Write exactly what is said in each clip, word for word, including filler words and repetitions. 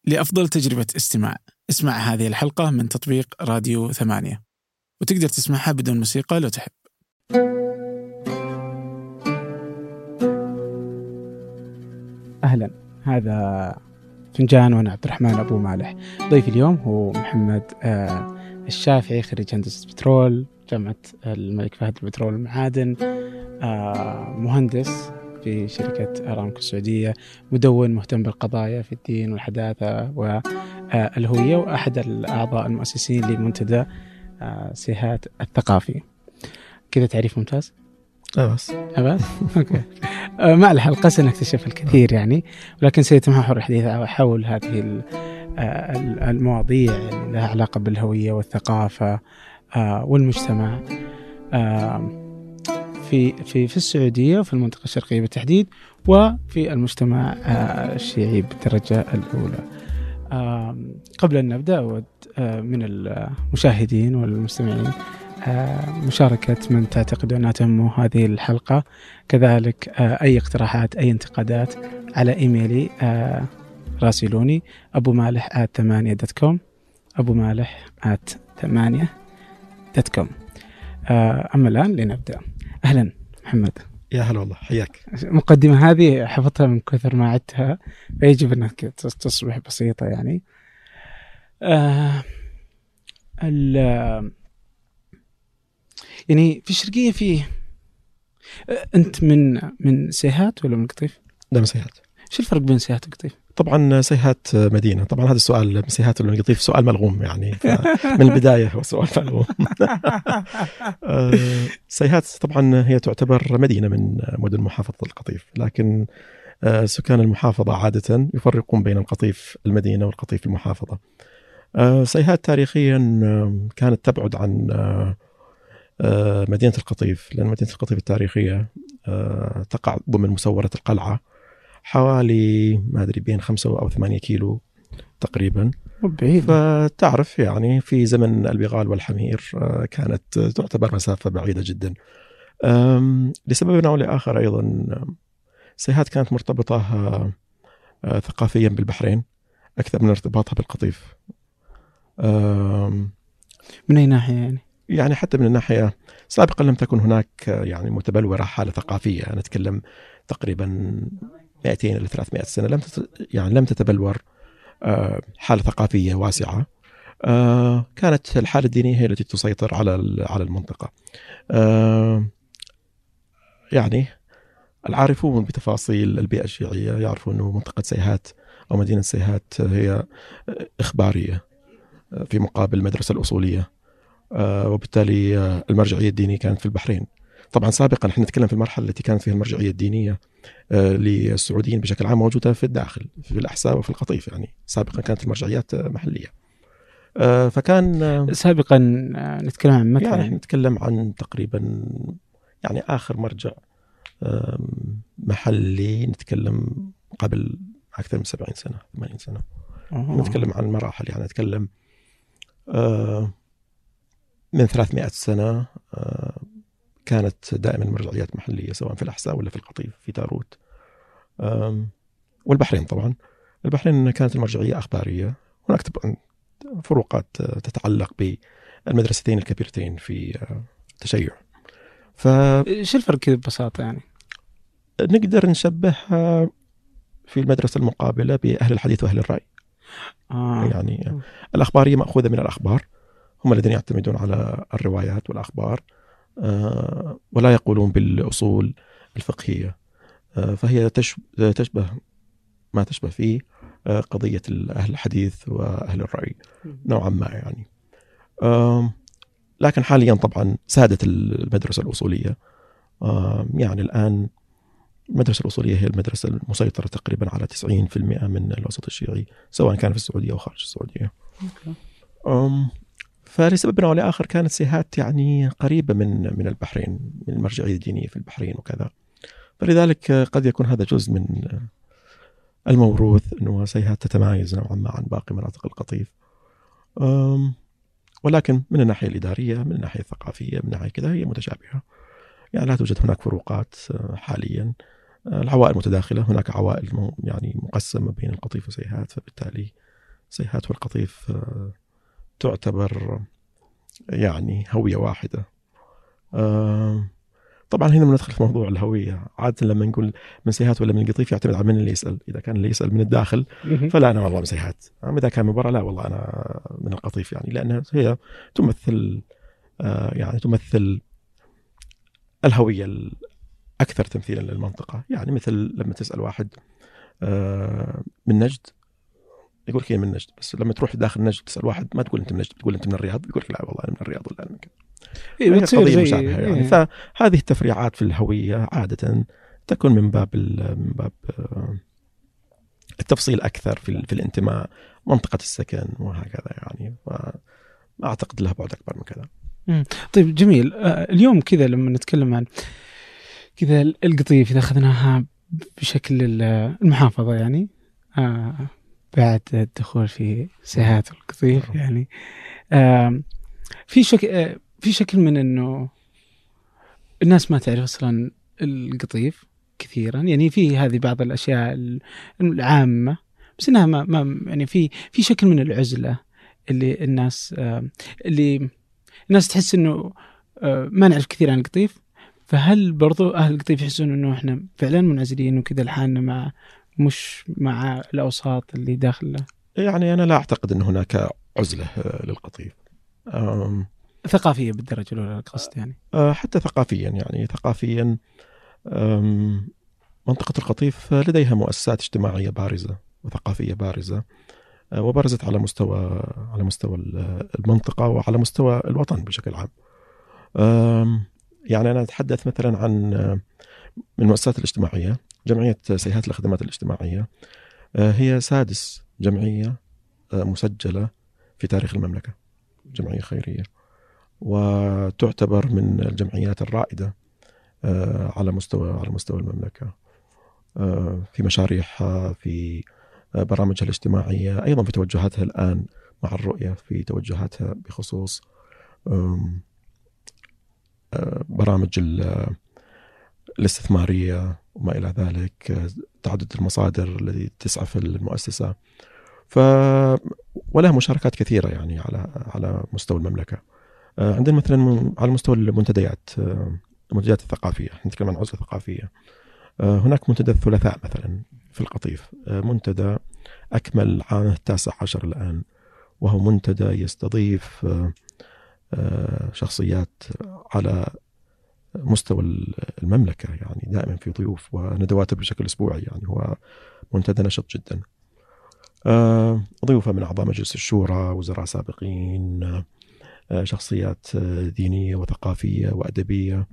لأفضل تجربة استماع. اسمع هذه الحلقة من تطبيق راديو ثمانية، وتقدر تسمعها بدون موسيقى لو تحب. أهلا، هذا فنجان وأنا عبد الرحمن أبو مالح. ضيف اليوم هو محمد آه الشافعي، خريج هندسة بترول جامعة الملك فهد البترول والمعادن، آه مهندس في شركة أرامكو السعودية، مدون مهتم بالقضايا في الدين والحداثة والهوية، وأحد الأعضاء المؤسسين لمنتدى آه سيهات الثقافي. كذا تعريف ممتاز؟ أبس أبس؟ أوكي. مع الحلقة سنكتشف الكثير يعني، ولكن سيتمحور الحديث حول هذه المواضيع اللي لها علاقة بالهوية والثقافة والمجتمع في في في السعودية وفي المنطقة الشرقية بالتحديد، وفي المجتمع الشيعي بالدرجة الأولى. قبل أن نبدأ أود من المشاهدين والمستمعين مشاركة من تعتقد أنها تهمه هذه الحلقة، كذلك أي اقتراحات أي انتقادات على إيميلي راسلوني أبو مالح آت ثمانية دوت كوم أبو مالح آت ثمانية دوت كوم. أما الآن لنبدأ. أهلا محمد. يا هلا والله، حياك. مقدمة هذه حفظتها من كثر ما عدتها، فيجب أنك تصبح بسيطة يعني. آه ال يعني في الشرقية فيه، أنت من من سيهات ولا من قطيف؟ لا، من سيهات. شو الفرق بين سيهات وقطيف؟ طبعا سيهات مدينة. طبعا هذا السؤال من سيهات ولا من قطيف سؤال ملغوم يعني، من البداية هو سؤال ملغوم. سيهات طبعا هي تعتبر مدينة من مدن محافظة القطيف، لكن سكان المحافظة عادة يفرقون بين القطيف المدينة والقطيف المحافظة. سيهات تاريخيا كانت تبعد عن مدينة القطيف، لأن مدينة القطيف التاريخية تقع ضمن مسورة القلعة، حوالي ما أدري بين خمسة أو ثمانية كيلو تقريبا. بعيد. فتعرف يعني في زمن البغال والحمير كانت تعتبر مسافة بعيدة جدا. لسبب أو لآخر أيضا سيهات كانت مرتبطة ثقافيا بالبحرين أكثر من ارتباطها بالقطيف. من أي ناحية يعني؟ يعني حتى من الناحية سابقا لم تكن هناك يعني متبلورة حالة ثقافية. أنا أتكلم تقريبا مئتين إلى ثلاثمائة سنة لم تت... يعني لم تتبلور حالة ثقافية واسعة. كانت الحالة الدينية هي التي تسيطر على على المنطقة. يعني العارفون بتفاصيل البيئة الشيعية يعرفون أنه منطقة سيهات أو مدينة سيهات هي إخبارية في مقابل المدرسة الأصولية، وبالتالي المرجعية الدينية كانت في البحرين. طبعا سابقا نحن نتكلم في المرحلة التي كانت فيها المرجعية الدينية للسعوديين بشكل عام موجودة في الداخل في الأحساء وفي القطيف. يعني سابقا كانت المرجعيات محلية. فكان سابقا نتكلم عن متى؟ يعني نتكلم عن تقريبا يعني آخر مرجع محلي نتكلم قبل أكثر من سبعين سنة ثمانين سنة. أوه. نتكلم عن مراحل، يعني نتكلم من ثلاثمائة سنة كانت دائما مرجعيات محلية سواء في الأحساء ولا في القطيف في تاروت. والبحرين طبعا البحرين كانت المرجعية أخبارية. هناك طبعا فروقات تتعلق بالمدرستين الكبيرتين في التشيع. فشو الفرق كذا ببساطة يعني؟ نقدر نشبهها في المدرسة المقابلة بأهل الحديث وأهل الرأي. آه. يعني الأخبارية مأخوذة من الأخبار، هم الذين يعتمدون على الروايات والأخبار آه ولا يقولون بالأصول الفقهية. آه فهي تشبه ما تشبه فيه آه قضية أهل الحديث وأهل الرأي نوعا ما يعني. آه لكن حاليا طبعا سادت المدرسة الأصولية. آه يعني الآن المدرسة الأصولية هي المدرسة المسيطرة تقريبا على تسعين بالمئة من الوسط الشيعي سواء كان في السعودية أو خارج السعودية. آه فلسبب أو لآخر كانت سيهات يعني قريبة من من البحرين، من المرجعية الدينية في البحرين وكذا، فلذلك قد يكون هذا جزء من الموروث أنه سيهات تتمايز نوعا ما عن باقي مناطق القطيف. ولكن من الناحية الإدارية، من الناحية الثقافية، من الناحية كذا هي متشابهة، يعني لا توجد هناك فروقات حاليا. العوائل متداخلة، هناك عوائل يعني مقسمة بين القطيف وسيهات، فبالتالي سيهات والقطيف تعتبر يعني هوية واحدة. طبعا هنا بندخل في موضوع الهوية. عادة لما نقول من سيهات ولا من القطيف يعتمد على من اللي يسأل. إذا كان اللي يسأل من الداخل فلا أنا والله من سيهات، إذا كان من برا لا والله أنا من القطيف، يعني لأنها هي تمثل يعني تمثل الهوية الأكثر تمثيلا للمنطقة. يعني مثل لما تسأل واحد من نجد يقول لك من نجد، بس لما تروح داخل نجد تسأل واحد ما تقول أنت من نجد، تقول أنت من الرياض، يقول لك لا والله أنا من الرياض ولا أنا من كذا. إيه بتصير مشابهة يعني. إيه. فهذه التفريعات في الهوية عادة تكون من باب من باب التفصيل أكثر في في الانتماء، منطقة السكن وهكذا يعني. ما أعتقد لها بعد أكبر من كذا. طيب جميل. اليوم كذا لما نتكلم عن كذا القطيف إذا أخذناها بشكل المحافظة يعني آه بعد الدخول في سيهات القطيف يعني آه في شكل آه في شكل من إنه الناس ما تعرف أصلا القطيف كثيرا، يعني في هذه بعض الأشياء العامة بس إنها ما, ما يعني في في شكل من العزلة اللي الناس آه اللي الناس تحس إنه آه ما نعرف كثير عن القطيف. فهل برضو أهل القطيف يحسون إنه إحنا فعلا منعزلين وكذا لحالنا مع مش مع الأوساط اللي داخله؟ يعني أنا لا أعتقد أن هناك عزلة للقطيف ثقافية بالدرجة الأولى القصد يعني. حتى ثقافيا يعني ثقافيا منطقة القطيف لديها مؤسسات اجتماعية بارزة وثقافية بارزة، وبرزت على مستوى على مستوى المنطقة وعلى مستوى الوطن بشكل عام. يعني أنا أتحدث مثلا عن من المؤسسات الاجتماعية جمعية سيهات الخدمات الاجتماعية، هي سادس جمعية مسجلة في تاريخ المملكة، جمعية خيرية، وتعتبر من الجمعيات الرائدة على مستوى على مستوى المملكة في مشاريعها، في برامجها الاجتماعية، أيضا في توجهاتها الآن مع الرؤية، في توجهاتها بخصوص برامج الاستثمارية وما إلى ذلك، تعدد المصادر التي تسعى في المؤسسة. ف ولها مشاركات كثيرة يعني على على مستوى المملكة. عندنا مثلا على مستوى المنتديات المنتديات الثقافية، نتكلم عن عزلة ثقافية. هناك منتدى الثلاثاء مثلا في القطيف، منتدى أكمل عام التاسع عشر الآن، وهو منتدى يستضيف شخصيات على مستوى المملكة، يعني دائما في ضيوف وندوات بشكل أسبوعي، يعني هو منتدى نشط جدا. ضيوفه من أعضاء مجلس الشورى، وزراء سابقين، شخصيات دينية وثقافية وأدبية،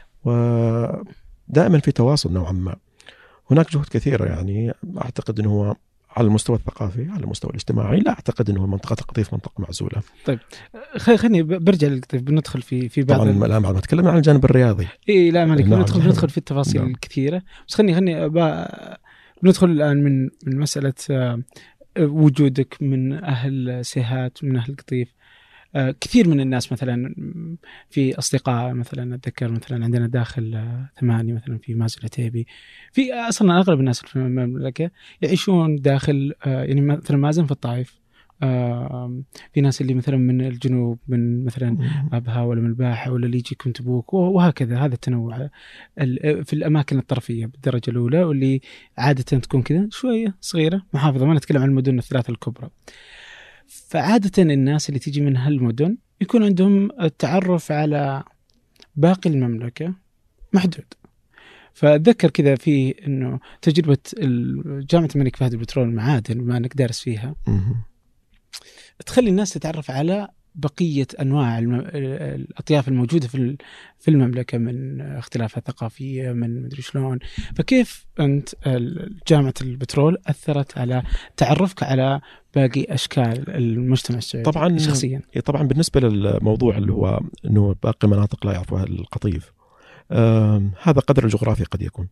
ودائما في تواصل نوعا ما. هناك جهود كثيرة يعني. أعتقد أنه هو على المستوى الثقافي، على المستوى الاجتماعي لا أعتقد أنه منطقة القطيف منطقة معزولة. طيب خليني برجع للقطيف، بندخل في في بعض طبعا الآن بعد ما تكلمنا عن الجانب الرياضي. إيه لا مالك، بندخل بندخل في التفاصيل نعم. الكثيرة، بس خليني خليني بندخل الآن من من مسألة وجودك من أهل سيهات، من أهل القطيف. كثير من الناس مثلا في أصدقاء مثلا أتذكر مثلا عندنا داخل ثمانية مثلا في مازن العتيبي، في أصلا أغلب الناس في المملكة يعيشون داخل يعني مثلا مازن في الطائف، في ناس اللي مثلا من الجنوب من مثلا أبها ولا من الباحة ولا اللي يجيكم تبوك وهكذا. هذا التنوع في الأماكن الطرفية بالدرجة الأولى، واللي عادة تكون كذا شوية صغيرة محافظة، ما نتكلم عن المدن الثلاثة الكبرى. فعادة الناس اللي تيجي من هالمدن يكون عندهم التعرف على باقي المملكة محدود. فأتذكر كذا في إنه تجربة جامعة الملك فهد البترول المعادن بما أنك دارس فيها، تخلي الناس تتعرف على بقية أنواع الأطياف الموجودة في في المملكة من اختلافات ثقافية من مدري شلون. فكيف أنت جامعة البترول أثرت على تعرفك على باقي أشكال المجتمع السعودي طبعا شخصيا؟ طبعا بالنسبة للموضوع اللي هو إنه باقي مناطق لا يعرفها القطيف، آه هذا قدر الجغرافي قد يكون.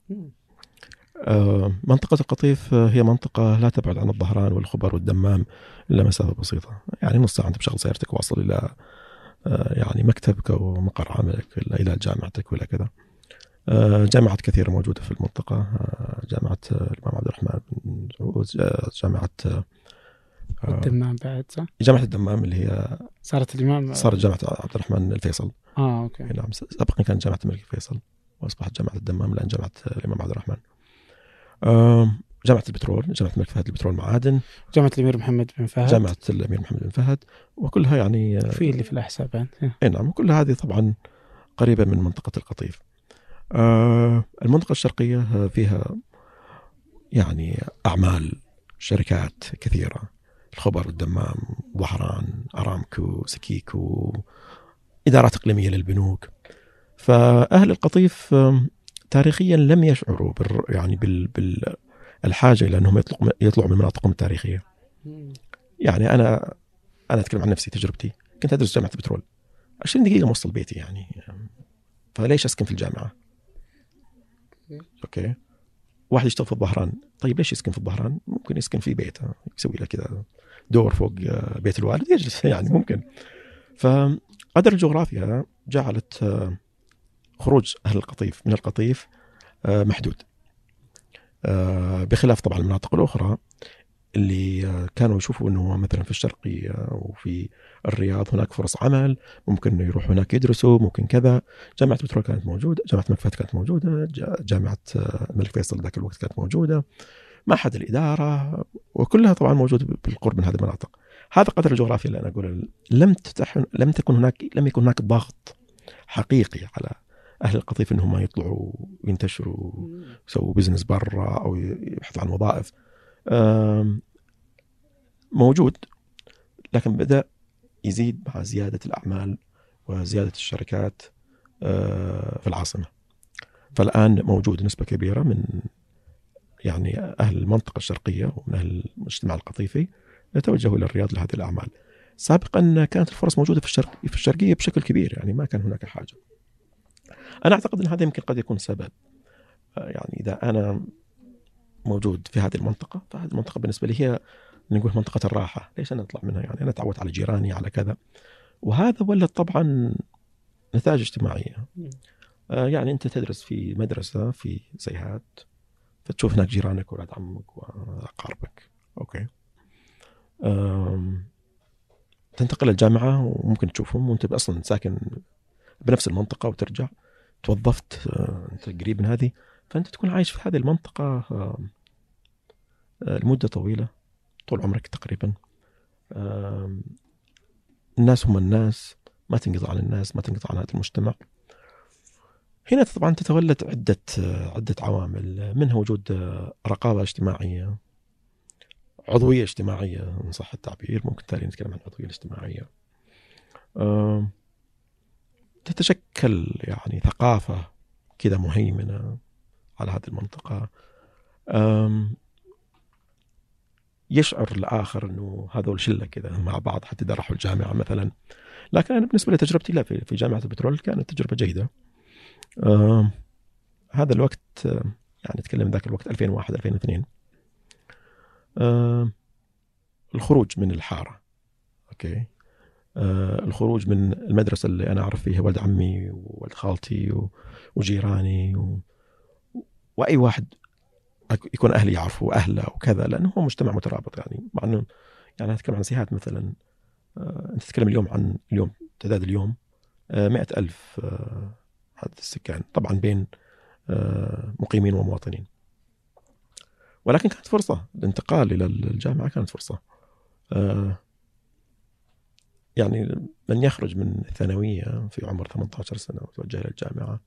آه منطقة القطيف هي منطقة لا تبعد عن الظهران والخبر والدمام إلا مسافة بسيطة، يعني نص ساعة أنت بشغل سيارتك واصل إلى آه يعني مكتبك ومقر عملك إلى إلى جامعتك ولا كذا. آه جامعات كثيرة موجودة في المنطقة، آه جامعة الإمام عبد الرحمن بن سعود، جامعة والدمام بعد صح؟ جامعة الدمام اللي هي صارت الإمام صارت جامعة عبد الرحمن الفيصل. آه أوكي. نعم سابقا كانت جامعة الملك الفيصل وأصبحت جامعة الدمام الآن جامعة الإمام عبد الرحمن. جامعة البترول، جامعة الملك فهد للبترول معادن، جامعة الأمير محمد بن فهد، جامعة الأمير محمد بن فهد، وكلها يعني في اللي في الأحساء بعد. إيه نعم، وكل هذه طبعا قريبة من منطقة القطيف. المنطقة الشرقية فيها يعني أعمال شركات كثيرة، الخبر، الدمام، ظهران، أرامكو، سكيكو، إدارات إقليمية للبنوك. فأهل القطيف تاريخيا لم يشعروا بال يعني بال بالحاجة إلى أنهم يطلعوا يطلعوا من مناطقهم التاريخية. يعني أنا أنا أتكلم عن نفسي، تجربتي كنت أدرس جامعة البترول عشرين دقيقة موصل بيتي يعني، فليش أسكن في الجامعة؟ أوكي، واحد يشتغل في الظهران، طيب ليش يسكن في الظهران؟ ممكن يسكن في بيته، يسوي له كذا دور فوق بيت الوالد يجلس يعني ممكن. فقدر الجغرافيا جعلت خروج أهل القطيف من القطيف محدود، بخلاف طبعا المناطق الأخرى اللي كانوا يشوفوا أنه مثلا في الشرقية وفي الرياض هناك فرص عمل، ممكن يروحوا هناك يدرسوا، ممكن كذا. جامعة البترول كانت موجودة، جامعة الملك فهد كانت موجودة، جامعة الملك فيصل ذاك الوقت كانت موجودة، معهد الإدارة، وكلها طبعا موجودة بالقرب من هذه المناطق. هذا قدر الجغرافيا اللي أنا أقول، لم تتح لم تكن هناك لم يكن هناك ضغط حقيقي على أهل القطيف إنهم يطلعوا وينتشروا يسووا بزنس برا أو يبحثوا عن وظائف. موجود، لكن بدأ يزيد مع زيادة الأعمال وزيادة الشركات في العاصمة. فالآن موجود نسبة كبيرة من يعني أهل المنطقة الشرقية ومن أهل المجتمع القطيفي يتوجهوا إلى الرياض لهذه الأعمال. سابقا كانت الفرص موجودة في الشرق في الشرقية بشكل كبير، يعني ما كان هناك حاجة. أنا أعتقد أن هذا يمكن قد يكون سبب، يعني إذا أنا موجود في هذه المنطقة، فهذه المنطقة بالنسبة لي هي نقول منطقة الراحة، ليش أنا أطلع منها؟ يعني أنا تعودت على جيراني على كذا، وهذا ولد طبعا نتائج اجتماعية. آه يعني أنت تدرس في مدرسة في زيهات، فتشوف هناك جيرانك وولاد عمك وأقاربك، أوكي. تنتقل الجامعة وممكن تشوفهم وأنت أصلا ساكن بنفس المنطقة، وترجع توظفت أنت قريب من هذه، فأنت تكون عايش في هذه المنطقة لمدة طويلة، طول عمرك تقريبا. الناس هم الناس، ما تنقطع عن الناس، ما تنقطع عن هذا المجتمع. هنا طبعا تتولد عدة عدة عوامل، منها وجود رقابة اجتماعية، عضوية اجتماعية إن صح التعبير، ممكن تالي نتكلم عن العضوية الاجتماعية. تتشكل يعني ثقافة كذا مهيمنة على هذه المنطقة. يشعر الآخر أنه هذول شلة كذا مع بعض حتى إذا راحوا الجامعة مثلا. لكن أنا بالنسبة لتجربتي لا، في جامعة البترول كانت تجربة جيدة. هذا الوقت يعني أتكلم ذاك الوقت ألفين وواحد ألفين واثنين، الخروج من الحارة، أوكي، الخروج من المدرسة اللي أنا أعرف فيها ولد عمي وولد خالتي وجيراني و... وأي واحد يكون أهلي يعرفوا أهله وكذا، لأنه هو مجتمع مترابط. يعني مع أنه يعني أتكلم عن سيهات مثلا، أنت تتكلم اليوم عن اليوم تعداد اليوم مئة ألف عدد السكان، طبعا بين مقيمين ومواطنين، ولكن كانت فرصة الانتقال إلى الجامعة، كانت فرصة. يعني من يخرج من الثانوية في عمر ثمانية عشر سنة وتوجه إلى الجامعة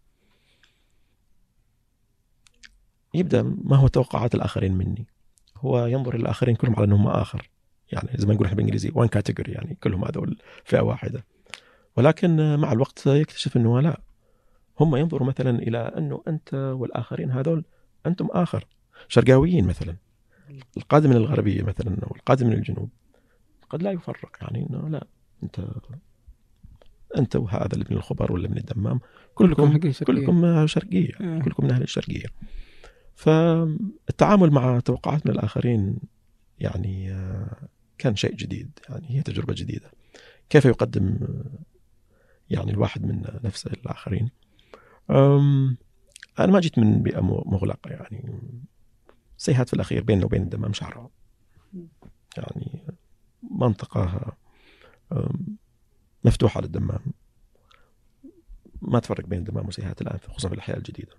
يبدأ ما هو توقعات الآخرين مني، هو ينظر إلى الآخرين كلهم على أنهم آخر، يعني زي ما نقول إحنا بالإنجليزي one category، يعني كلهم هذول فئة واحدة. ولكن مع الوقت يكتشف أنه لا، هم ينظروا مثلا إلى أنه أنت والآخرين هذول أنتم آخر. شرقاويين مثلا، القادم من الغربية مثلا أو القادم من الجنوب قد لا يفرق، يعني أنه لا، أنت أنت وهذا اللي من الخبر ولا من الدمام كلكم كلكم شرقية، كلكم من أهل الشرقية. فالتعامل مع توقعات من الآخرين يعني كان شيء جديد، يعني هي تجربة جديدة، كيف يقدم يعني الواحد من نفسه للآخرين. أنا ما جيت من بيئة مغلقة، يعني سيهات في الأخير بيننا وبين الدمام شعرة، يعني منطقة مفتوحة للدمام، ما تفرق بين الدمام وسيهات الآن خصوصا في الأحياء الجديدة.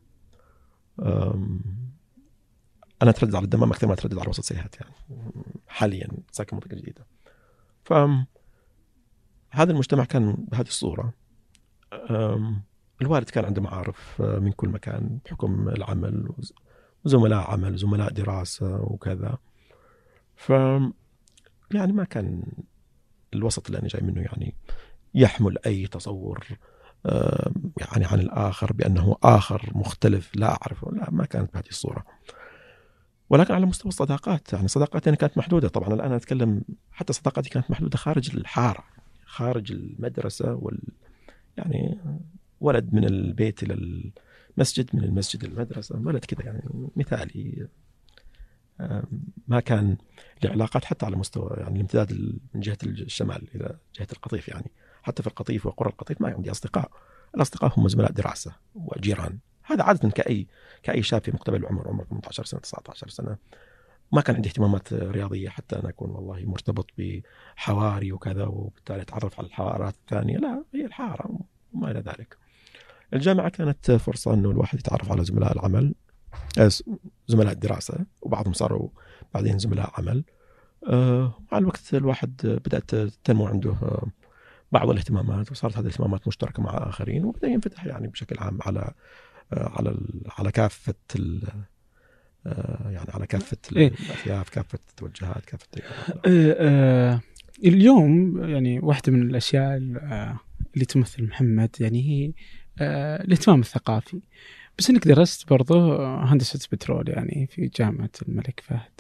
أنا أتردد على الدمام أكثر ما أتردد على وسط سيهات يعني حاليا ساكن منطقة جديدة. فهذا المجتمع كان بهذه الصورة. الوالد كان عنده معارف من كل مكان بحكم العمل وزملاء عمل زملاء دراسة وكذا. ف يعني ما كان الوسط اللي أنا جاي منه يعني يحمل أي تصور يعني عن الآخر بأنه آخر مختلف لا أعرفه، لا ما كانت بهذه الصورة. ولكن على مستوى الصداقات يعني صداقاتي أنا كانت محدودة طبعا. الآن أتكلم حتى صداقاتي كانت محدودة خارج الحارة خارج المدرسة وال يعني ولد من البيت إلى المسجد من المسجد إلى المدرسة ولد كذا يعني مثالي. ما كان العلاقات حتى على مستوى يعني الامتداد من جهة الشمال إلى جهة القطيف يعني حتى في القطيف وقرى القطيف ما عندي أصدقاء. الأصدقاء هم زملاء دراسة وجيران. هذا عادة كأي كأي شاب في مقتبل العمر عمر ثمانية عشر سنة تسعة عشر سنة. ما كان عندي اهتمامات رياضية حتى أنا أكون والله مرتبط بحواري وكذا وبالتالي أتعرف على الحوارات الثانية. لا هي الحارة وما إلى ذلك. الجامعة كانت فرصة أنه الواحد يتعرف على زملاء العمل زملاء الدراسة وبعضهم صاروا بعدين زملاء عمل. أه مع الوقت الواحد بدأت تنمو عنده أه بعض الاهتمامات وصارت هذه الاهتمامات مشتركة مع آخرين وبدأ ينفتح يعني بشكل عام على أه على على كافة أه يعني على كافة الأثياف كافة التوجهات كافة أه اليوم يعني واحدة من الأشياء اللي تمثل محمد يعني هي أه الاهتمام الثقافي. بس انك درست برضو هندسة بترول يعني في جامعة الملك فهد.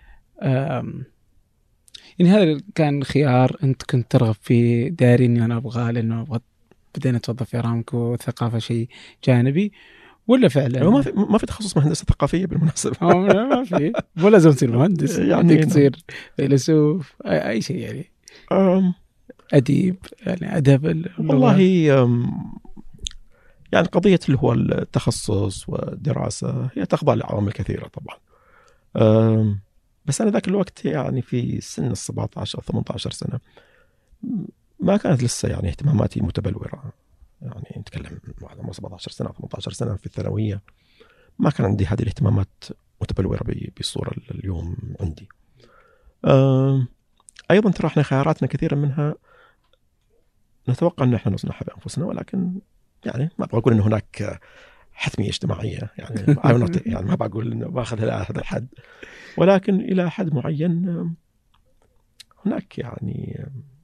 يعني هذا كان خيار انت كنت ترغب فيه داري اني انا ابغاه لانه ابغى بدينا نتوظف في ارامكو والثقافة شيء جانبي ولا فعلا ما في ما في تخصص مهندسة ثقافية بالمناسبة؟ ما في ولا لازم تصير مهندس يعني تصير فيلسوف اي شيء يعني أم اديب يعني ادب والله يعني قضية اللي هو التخصص والدراسة هي تخضع لعوامل كثيرة طبعا. بس أنا ذاك الوقت يعني في سن السبعة عشر أو ثمانية عشر سنة ما كانت لسه يعني اهتماماتي متبلورة. يعني نتكلم عن سبعة عشر سنة ثمانية عشر سنة في الثانوية ما كان عندي هذه الاهتمامات متبلورة بالصورة اليوم عندي. أيضا ترى احنا خياراتنا كثيرا منها نتوقع أن احنا نصنعها بأنفسنا ولكن يعني ما أقول أن هناك حتمية اجتماعية يعني يعني ما بقول إنه باخذ إلى هذا الحد ولكن إلى حد معين هناك يعني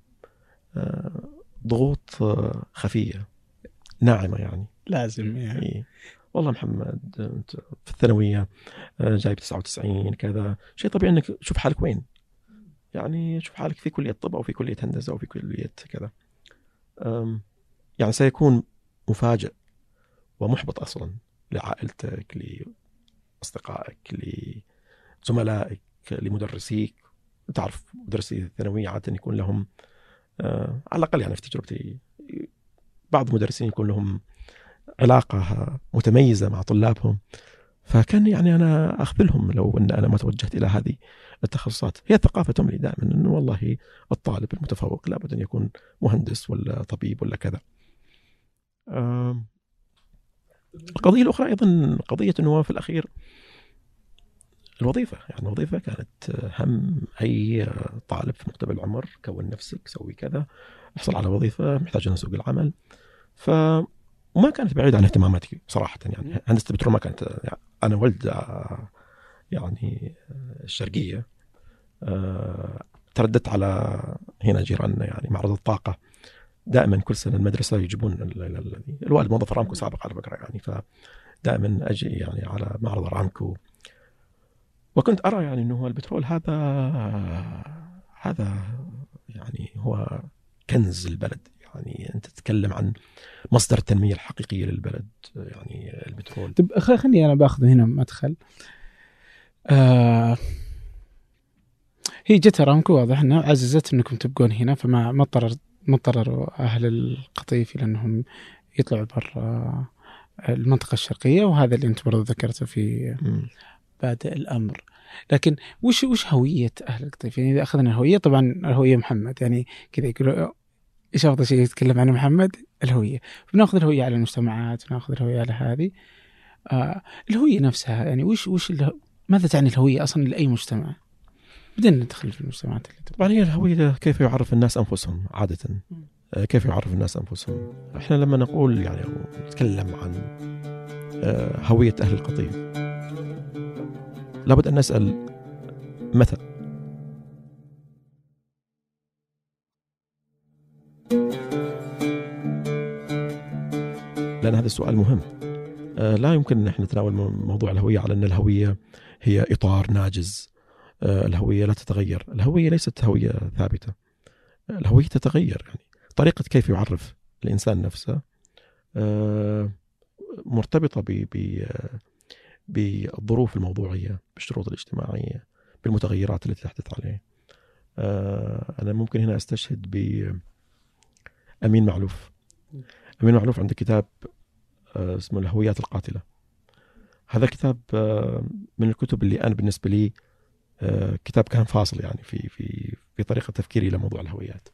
ضغوط خفية ناعمة يعني لازم يعني والله محمد أنت في الثانوية جايب تسعة وتسعين كذا شيء طبيعي إنك تشوف حالك وين يعني شوف حالك في كلية طب أو في كلية هندسة أو في كلية كذا. يعني سيكون مفاجئ ومحبط أصلا لعائلتك لأصدقائك لزملائك لمدرسيك. تعرف مدرسي الثانوية عادة يكون لهم آه على الأقل يعني في تجربتي بعض المدرسين يكون لهم علاقة متميزة مع طلابهم فكان يعني أنا أخذلهم لو أن أنا ما توجهت إلى هذه التخصصات. هي الثقافة تملي دائما أنه والله الطالب المتفوق لابد أن يكون مهندس ولا طبيب ولا كذا. آه القضية الأخرى أيضا قضية أنه في الأخير الوظيفة يعني الوظيفة كانت هم أي طالب في مقتبل العمر. كون نفسك سوي كذا احصل على وظيفة محتاج أن سوق العمل. فما كانت بعيدة عن اهتماماتي صراحة يعني هندسة البترول ما كانت يعني أنا ولد يعني الشرقية ترددت على هنا جيراننا يعني معرض الطاقة دائما كل سنة المدرسة يجيبون الوالد موظف أرامكو سابق على فكرة يعني فدائما أجي يعني على معرض أرامكو وكنت أرى يعني أنه البترول هذا هذا يعني هو كنز البلد. يعني أنت تتكلم عن مصدر التنمية الحقيقية للبلد يعني البترول. طب خليني أنا بأخذ هنا مدخل. آه هي جت أرامكو واضح أنها عززت أنكم تبقون هنا فما ما اضطرر ما اضطروا أهل القطيف لأنهم يطلعوا برا المنطقة الشرقية وهذا اللي أنت برضو ذكرته في بادئ الأمر. لكن وش وش هوية أهل القطيف؟ يعني إذا أخذنا الهوية، طبعا الهوية محمد، يعني كذا يقولوا إيش أفضل شيء يتكلم عنه محمد؟ الهوية. بناخذ الهوية على المجتمعات، بناخذ الهوية على هذه. آه الهوية نفسها يعني وش وش ماذا تعني الهوية أصلا لأي مجتمع؟ بدنا ندخل في المجتمعات اللي طبعا هي الهوية كيف يعرف الناس أنفسهم عادة. آه كيف يعرف الناس أنفسهم؟ إحنا لما نقول يعني نتكلم عن آه هوية أهل القطيف، لابد أن نسأل متى. لأن هذا السؤال مهم. آه لا يمكن أن احنا نتناول موضوع الهوية على أن الهوية هي إطار ناجز. آه الهوية لا تتغير. الهوية ليست هوية ثابتة. الهوية تتغير. يعني طريقة كيف يعرف الإنسان نفسه آه مرتبطة ب بالظروف الموضوعية، بالشروط الاجتماعية، بالمتغيرات التي تحدث عليه. آه أنا ممكن هنا أستشهد بأمين معلوف. أمين معلوف عنده كتاب آه اسمه الهويات القاتلة. هذا الكتاب آه من الكتب اللي أنا بالنسبة لي آه كتاب كان فاصل يعني في في في طريقة تفكيري لموضوع الهويات.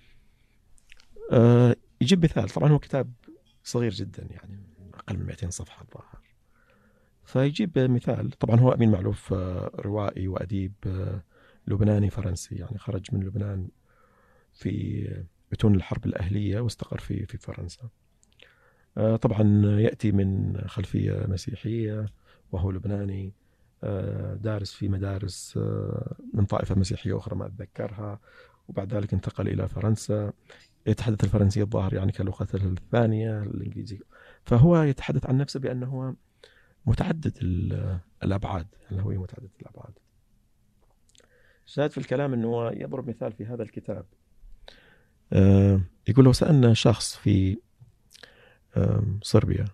آه يجيب مثال. طبعا هو كتاب صغير جدا يعني أقل من مئتين صفحة الظاهر. فيجيب مثال. طبعا هو أمين معلوف روائي وأديب لبناني فرنسي، يعني خرج من لبنان في بتون الحرب الأهلية واستقر في في فرنسا. طبعا يأتي من خلفية مسيحية وهو لبناني، دارس في مدارس من طائفة مسيحية أخرى ما أتذكرها، وبعد ذلك انتقل إلى فرنسا. يتحدث الفرنسية الظاهر يعني كلغته الثانية الإنجليزية. فهو يتحدث عن نفسه بأنه متعدد الأبعاد، الهوية متعددة الأبعاد. شاهد في الكلام أنه يضرب مثال في هذا الكتاب. آه يقول لو سألنا شخص في آه صربيا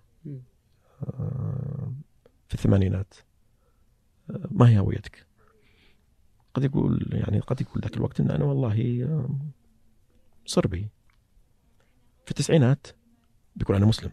آه في الثمانينات آه ما هي هويتك؟ قد يقول يعني قد يقول ذاك الوقت أن أنا والله آه صربي. في التسعينات بيقول أنا مسلم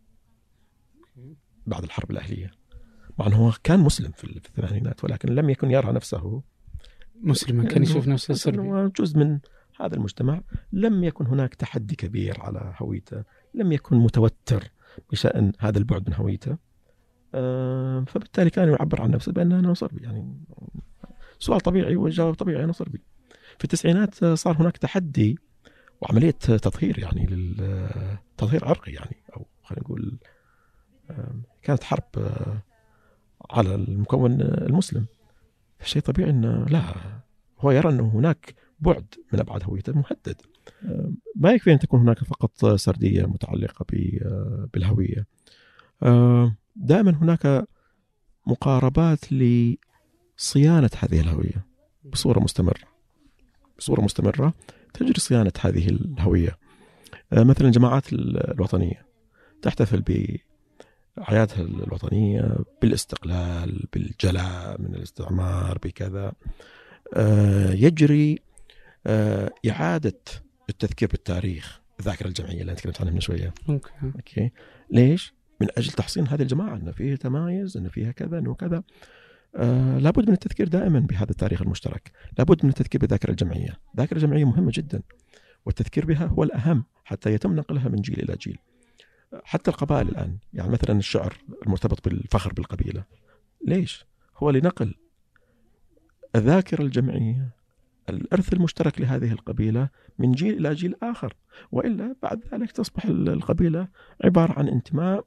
بعد الحرب الأهلية، مع أنه هو كان مسلم في الثمانينات ولكن لم يكن يرى نفسه مسلما، كان يشوف نفسه صربي، جزء من هذا المجتمع. لم يكن هناك تحدي كبير على هويته، لم يكن متوتر بشأن هذا البعد من هويته. فبالتالي كان يعبر عن نفسه بأنه أنا صربي. يعني سؤال طبيعي والجواب طبيعي، أنا صربي. في التسعينات صار هناك تحدي وعملية تطهير، يعني للتطهير عرقي يعني، أو خلينا نقول كانت حرب على المكون المسلم. شيء طبيعي أنه لا، هو يرى أنه هناك بعد من أبعاد هويته مهدد. ما يكفي أن تكون هناك فقط سردية متعلقة بالهوية. دائما هناك مقاربات لصيانة هذه الهوية بصورة مستمرة بصورة مستمرة تجري صيانة هذه الهوية. مثلا الجماعات الوطنية تحتفل بأعيادها الوطنية بالاستقلال، بالجلاء من الاستعمار، بكذا. يجري إعادة التذكير بالتاريخ، الذاكرة الجمعية اللي تكلمت عنها من شوية. أوكي. ليش؟ من أجل تحصين هذه الجماعة أن فيها تمايز، أن فيها كذا، أنه كذا. آه لابد من التذكير دائما بهذا التاريخ المشترك، لابد من التذكير بالذاكرة الجمعية. الذاكرة الجمعية مهمة جدا، والتذكير بها هو الأهم حتى يتم نقلها من جيل إلى جيل. حتى القبائل الآن، يعني مثلا الشعر المرتبط بالفخر بالقبيلة، ليش؟ هو لنقل الذاكرة الجمعية، الإرث المشترك لهذه القبيلة من جيل إلى جيل آخر، وإلا بعد ذلك تصبح القبيلة عبارة عن انتماء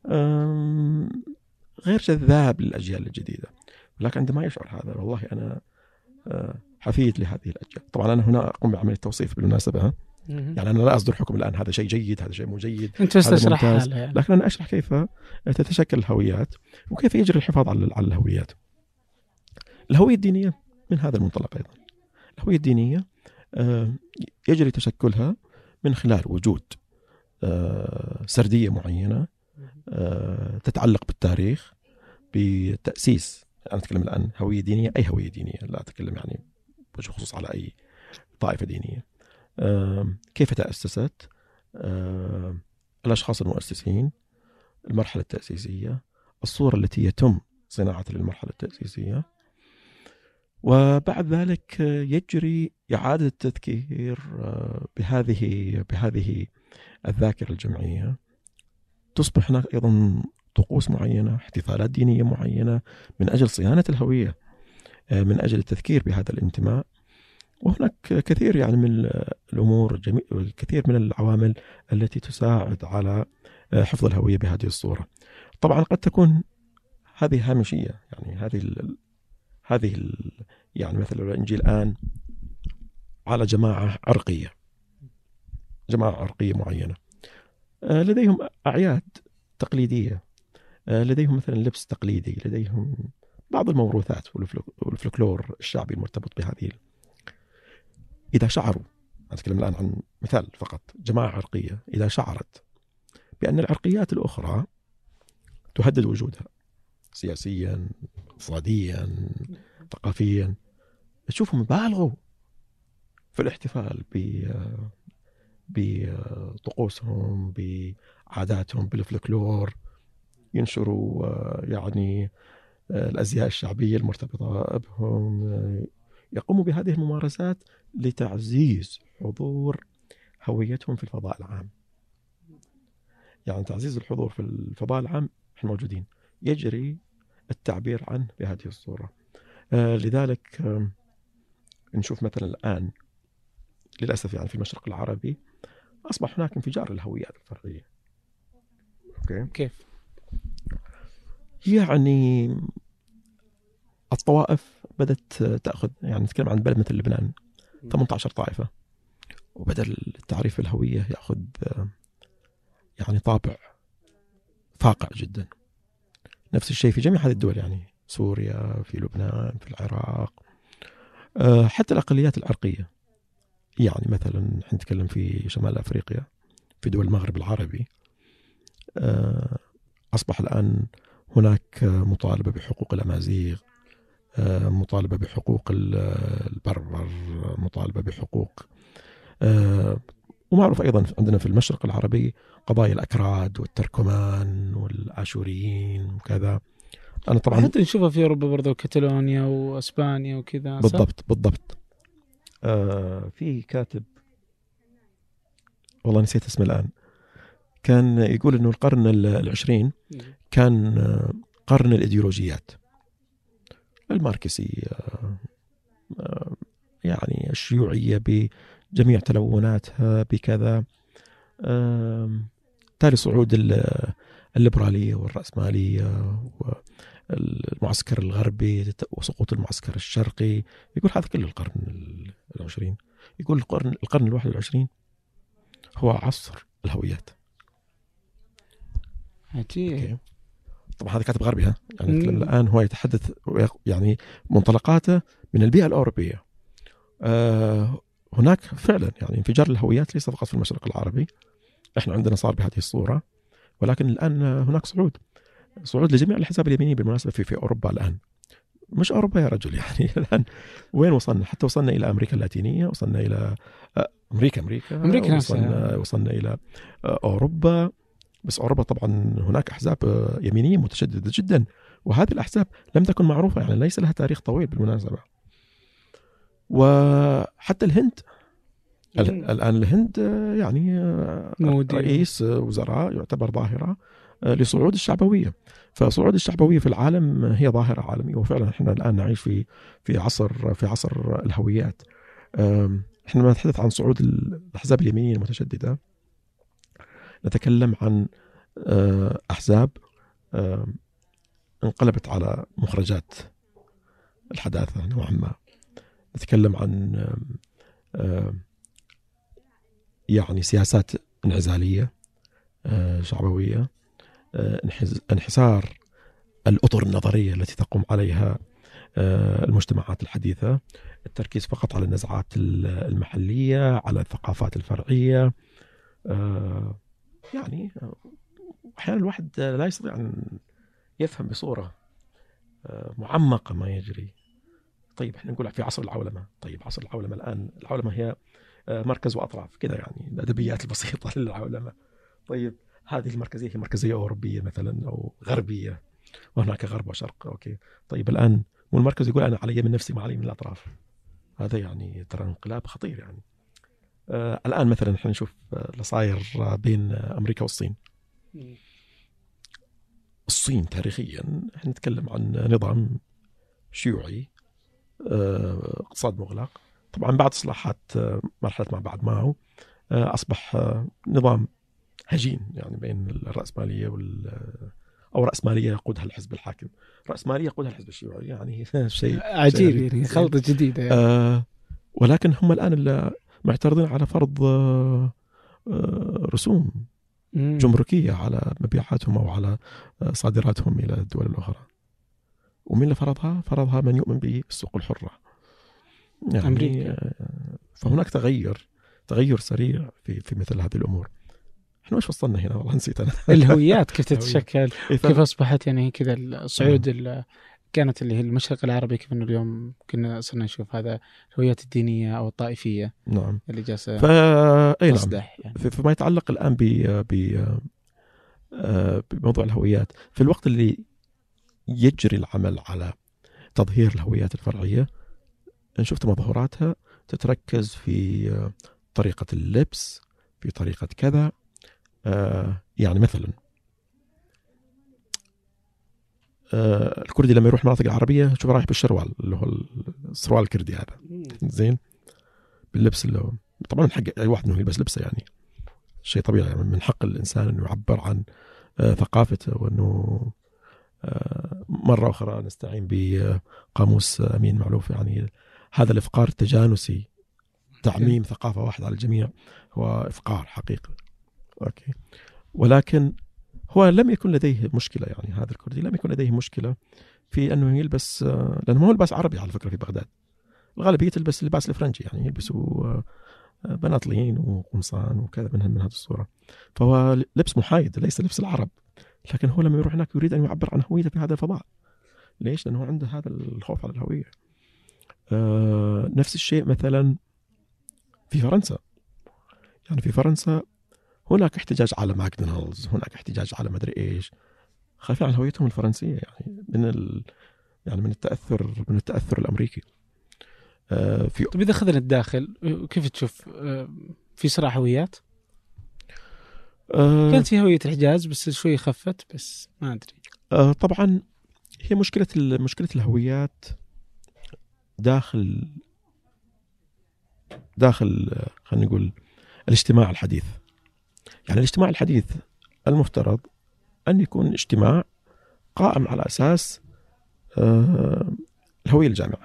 غير جذاب للأجيال الجديدة. لكن عندما يشعر هذا والله أنا حفيد لهذه الأجيال. طبعا أنا هنا أقوم بعملية توصيف بالمناسبة، يعني أنا لا أصدر حكم الآن هذا شيء جيد هذا شيء مو جيد، أنت بس تشرح حالة يعني. لكن أنا أشرح كيف تتشكل الهويات وكيف يجري الحفاظ على الهويات. الهوية الدينية من هذا المنطلق أيضا. الهوية الدينية يجري تشكلها من خلال وجود سردية معينة تتعلق بالتاريخ، بتأسيس. أنا أتكلم الآن هوية دينية، أي هوية دينية، لا أتكلم يعني بخصوص على أي طائفة دينية. كيف تأسست، الأشخاص المؤسسين، المرحلة التأسيسية، الصورة التي يتم صناعتها للمرحلة التأسيسية، وبعد ذلك يجري إعادة التذكير بهذه بهذه الذاكرة الجمعية. تصبح هناك أيضا طقوس معينة، احتفالات دينية معينة من أجل صيانة الهوية، من أجل التذكير بهذا الانتماء. وهناك كثير يعني من الأمور الجميل، الكثير من العوامل التي تساعد على حفظ الهوية بهذه الصورة. طبعا قد تكون هذه هامشية، يعني هذه ال هذه ال يعني مثلا لو نجي الآن على جماعة عرقية، جماعة عرقية معينة لديهم أعياد تقليدية، لديهم مثلا لبس تقليدي، لديهم بعض الموروثات والفلكلور الشعبي المرتبط بهذه. إذا شعروا، أتكلم الآن عن مثال فقط، جماعة عرقية إذا شعرت بأن العرقيات الأخرى تهدد وجودها سياسيا، اقتصاديا، ثقافيا، تشوفهم بالغوا في الاحتفال بطقوسهم، بعاداتهم، بالفلكلور، ينشروا يعني الأزياء الشعبية المرتبطة بهم، يقوموا بهذه الممارسات لتعزيز حضور هويتهم في الفضاء العام. يعني تعزيز الحضور في الفضاء العام، احنا موجودين، يجري التعبير عنه بهذه الصورة. آه لذلك آه نشوف مثلا الآن للأسف يعني في المشرق العربي أصبح هناك انفجار الهويات الفردية. أوكي. كيف؟ يعني الطوائف بدأت تأخذ، يعني نتكلم عن بلد مثل لبنان ثمانية عشر طائفة، وبدأ التعريف الهوية يأخذ يعني طابع فاقع جدا. نفس الشيء في جميع هذه الدول، يعني سوريا، في لبنان، في العراق، حتى الأقليات العرقية. يعني مثلا نحن نتكلم في شمال أفريقيا، في دول المغرب العربي، أصبح الآن هناك مطالبة بحقوق الأمازيغ، مطالبة بحقوق البربر، مطالبة بحقوق، ومعروف أيضا عندنا في المشرق العربي قضايا الأكراد والتركمان والآشوريين وكذا. أنا طبعا حتى نشوفها في أوروبا برضو، كاتالونيا وأسبانيا وكذا. بالضبط بالضبط. آه في كاتب والله نسيت اسمه الآن، كان يقول إنه القرن العشرين كان قرن الإيديولوجيات، الماركسية، يعني الشيوعية بجميع تلوناتها بكذا، تالي صعود الليبرالية والرأسمالية والمعسكر الغربي وسقوط المعسكر الشرقي. يقول هذا كله القرن العشرين. يقول القرن القرن الواحد والعشرين هو عصر الهويات. عجيب. طبعا هذا كاتب غربي، ها يعني نتكلم الآن هو يتحدث يعني منطلقاته من البيئة الأوروبية. آه هناك فعلا يعني انفجار الهويات ليس فقط في المشرق العربي، احنا عندنا صار بهذه الصورة، ولكن الآن هناك صعود صعود لجميع الأحزاب اليمينية بالمناسبة في في أوروبا الآن. مش أوروبا يا رجل، يعني الآن وين وصلنا؟ حتى وصلنا إلى أمريكا اللاتينية، وصلنا إلى أمريكا أمريكا, أمريكا وصلنا, وصلنا إلى أوروبا. بس أوروبا طبعا هناك أحزاب يمينية متشددة جدا، وهذه الأحزاب لم تكن معروفة، يعني ليس لها تاريخ طويل بالمناسبة. وحتى الهند الآن، الهند يعني مودي. رئيس وزراء يعتبر ظاهرة لصعود الشعبوية. فصعود الشعبوية في العالم هي ظاهرة عالمية، وفعلا احنا الآن نعيش في في عصر في عصر الهويات. احنا لما نتحدث عن صعود الأحزاب اليمينية المتشددة نتكلم عن أحزاب انقلبت على مخرجات الحداثة نوعا ما. نتكلم عن يعني سياسات انعزالية شعبوية، انحسار الأطر النظرية التي تقوم عليها المجتمعات الحديثة، التركيز فقط على النزعات المحلية، على الثقافات الفرعية. يعني أحيانا الواحد لا يستطيع أن يفهم بصورة معمقة ما يجري. طيب احنا نقول في عصر العولمة، طيب عصر العولمة الآن العولمة هي مركز وأطراف كده، يعني الأدبيات البسيطة للعولمة. طيب هذه المركزية هي مركزية أوروبية مثلا أو غربية، وهناك غرب وشرق. أوكي طيب الآن والمركز يقول أنا علي من نفسي ما علي من الأطراف. هذا يعني ترى انقلاب خطير يعني. آه الآن مثلا احنا نشوف اللي صاير بين أمريكا والصين. الصين تاريخيا احنا نتكلم عن نظام شيوعي، آه اقتصاد مغلق. طبعا بعد إصلاحات آه مرحلة ما بعد ماو آه أصبح آه نظام هجين يعني بين الرأسمالية وال أو رأسمالية يقودها الحزب الحاكم، رأسمالية يقودها الحزب الشيوعي، يعني شيء عجيب شيء يعني خلطة جديدة يعني. آه ولكن هم الآن اللي معترضين على فرض آه آه رسوم مم. جمركية على مبيعاتهم أو على آه صادراتهم إلى الدول الأخرى. ومن اللي فرضها؟ فرضها من يؤمن بالسوق الحرة يعني. أمريكا. آه فهناك تغير تغير سريع في في مثل هذه الأمور. احنا وش وصلنا هنا والله نسيت انا. الهويات كيف تتشكل كيف اصبحت يعني كذا الصعود اللي كانت اللي هي المشرق العربي، كيف انه اليوم كنا صرنا نشوف هذا الهويات الدينيه او الطائفيه. نعم. اللي جالسه ف اي نعم يعني. فيما يتعلق الان ب ب بموضوع الهويات، في الوقت اللي يجري العمل على تظهير الهويات الفرعيه، شفت تظاهراتها تتركز في طريقه اللبس، في طريقه كذا. آه يعني مثلا آه الكردي لما يروح المناطق العربية شوف رايح بالشروال اللي هو السروال الكردي هذا زين، باللبس اللي هو طبعا من حق أي واحد إنه يلبس لبسه، يعني شيء طبيعي يعني من حق الإنسان إنه يعبر عن آه ثقافته. وإنه آه مرة أخرى نستعين بقاموس أمين معلوف، يعني هذا الإفقار التجانسي، تعميم ثقافة واحدة على الجميع، هو إفقار حقيقي. أوكي. ولكن هو لم يكن لديه مشكلة، يعني هذا الكردي لم يكن لديه مشكلة في أنه يلبس، لأنه ما هو لباس عربي على فكرة في بغداد، الغالبية تلبس اللباس الفرنجي، يعني يلبسوا بناطلين وقمصان وكذا من من هذه الصورة. فهو لبس محايد ليس لبس العرب، لكن هو لما يروح هناك يريد أن يعبر عن هويته في هذا الفضاء. ليش؟ لأنه عنده هذا الخوف على الهوية. آه نفس الشيء مثلا في فرنسا، يعني في فرنسا هناك احتجاج على ماكدونالدز، هناك احتجاج على مدري ايش، خايفين عن هويتهم الفرنسيه، يعني من ال... يعني من التاثر من التاثر الامريكي. آه في طيب اذا اخذنا الداخل كيف تشوف؟ آه في صراع هويات؟ آه كانت في هويه الحجاز بس شوي خفت، بس ما ادري. آه طبعا هي مشكله مشكله الهويات داخل داخل خلينا نقول الاجتماع الحديث. يعني الاجتماع الحديث المفترض أن يكون اجتماع قائم على أساس آه الهوية الجامعة،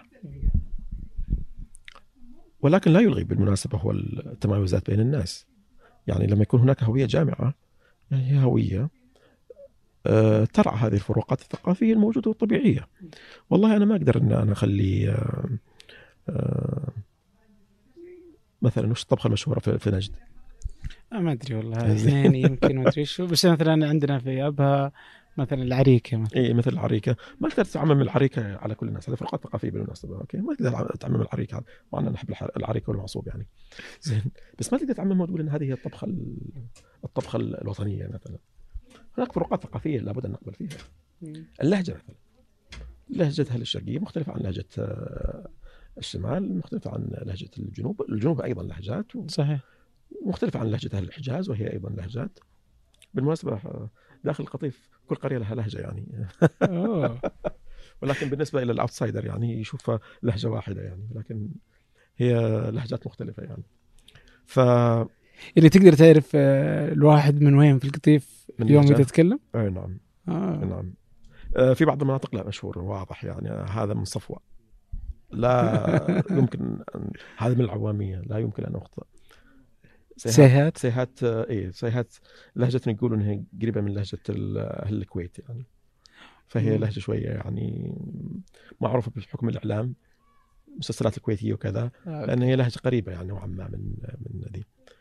ولكن لا يلغي بالمناسبة هو التمايزات بين الناس. يعني لما يكون هناك هوية جامعة، يعني هي هوية آه ترعى هذه الفروقات الثقافية الموجودة والطبيعية. والله أنا ما أقدر أن أنا أخلي آه آه مثلا وش الطبخة المشهورة في, في نجد؟ ما أدري والله، اثنين يمكن ما أدري شو، بس مثلا عندنا في أبها مثلا العريكة مثلا. إيه مثل العريكة، ما تقدر تعمم العريكة على كل الناس، هذه فروقات ثقافية بالمناسبة. أوكي ما تقدر تعمم العريكة، مع أن نحب العريكة والمعصوب يعني زين، بس ما تقدر تعمم وتقول إن هذه هي الطبخة الطبخة الوطنية مثلا. هناك فروقات ثقافية لابد أن نقبل فيها. اللهجة مثلا، لهجة أهل الشرقية مختلفة عن لهجة الشمال، مختلفة عن لهجة الجنوب، الجنوب أيضا لهجات و... صحيح، مختلفة عن لهجة أهل الحجاز وهي أيضا لهجات. بالمناسبة داخل القطيف كل قرية لها لهجة يعني ولكن بالنسبة إلى الأوتسايدر يعني يشوفها لهجة واحدة يعني، لكن هي لهجات مختلفة يعني. ف اللي تقدر تعرف الواحد من وين في القطيف اليوم يتكلم؟ أي نعم. آه. نعم. في بعض المناطق لا مشهور واضح يعني هذا من صفوة، لا يمكن أن... هذا من العوامية، لا يمكن أن أخطئ. سيهات سيهات ايه سيهات لهجتنا يقولون انها قريبه من لهجه اهل الكويت يعني، فهي لهجه شويه يعني معروفه بحكم الاعلام المسلسلات الكويتيه وكذا، لان هي لهجه قريبه يعني نوعا ما من من ذي.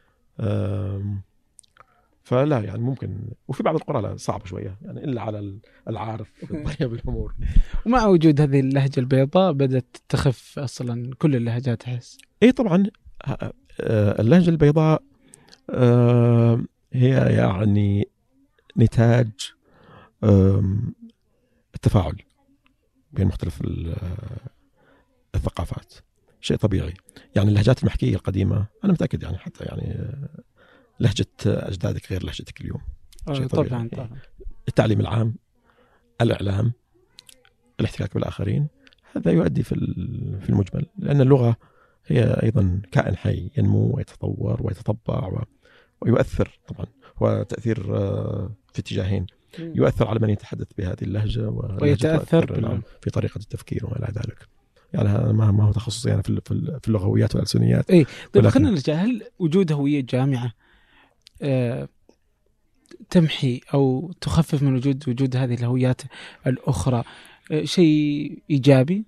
فلا يعني ممكن، وفي بعض القرى لا صعب شويه يعني الا على العارف طيب الامور. ومع وجود هذه اللهجه البيضاء بدات تخف اصلا كل اللهجات احس. اي طبعا اللهجه البيضاء هي يعني نتاج التفاعل. بين مختلف الثقافات، شيء طبيعي. يعني اللهجات المحكية القديمة أنا متأكد يعني حتى يعني لهجة أجدادك غير لهجتك اليوم، شيء طبيعي. طبعا طبعا. التعليم العام، الإعلام، الاحتكاك بالآخرين، هذا يؤدي في في المجمل، لأن اللغة هي أيضا كائن حي ينمو ويتطور ويتطبع ويؤثر طبعا، وتأثير في اتجاهين، يؤثر على من يتحدث بهذه اللهجة ويتأثر في طريقة التفكير وما إلى ذلك. يعني هذا ما هو تخصصي أنا في في اللغويات والألسنيات. إيه طيب خلينا نرجع، هل وجود هوية جامعة آه تمحي أو تخفف من وجود وجود هذه الهويات الأخرى آه شيء إيجابي؟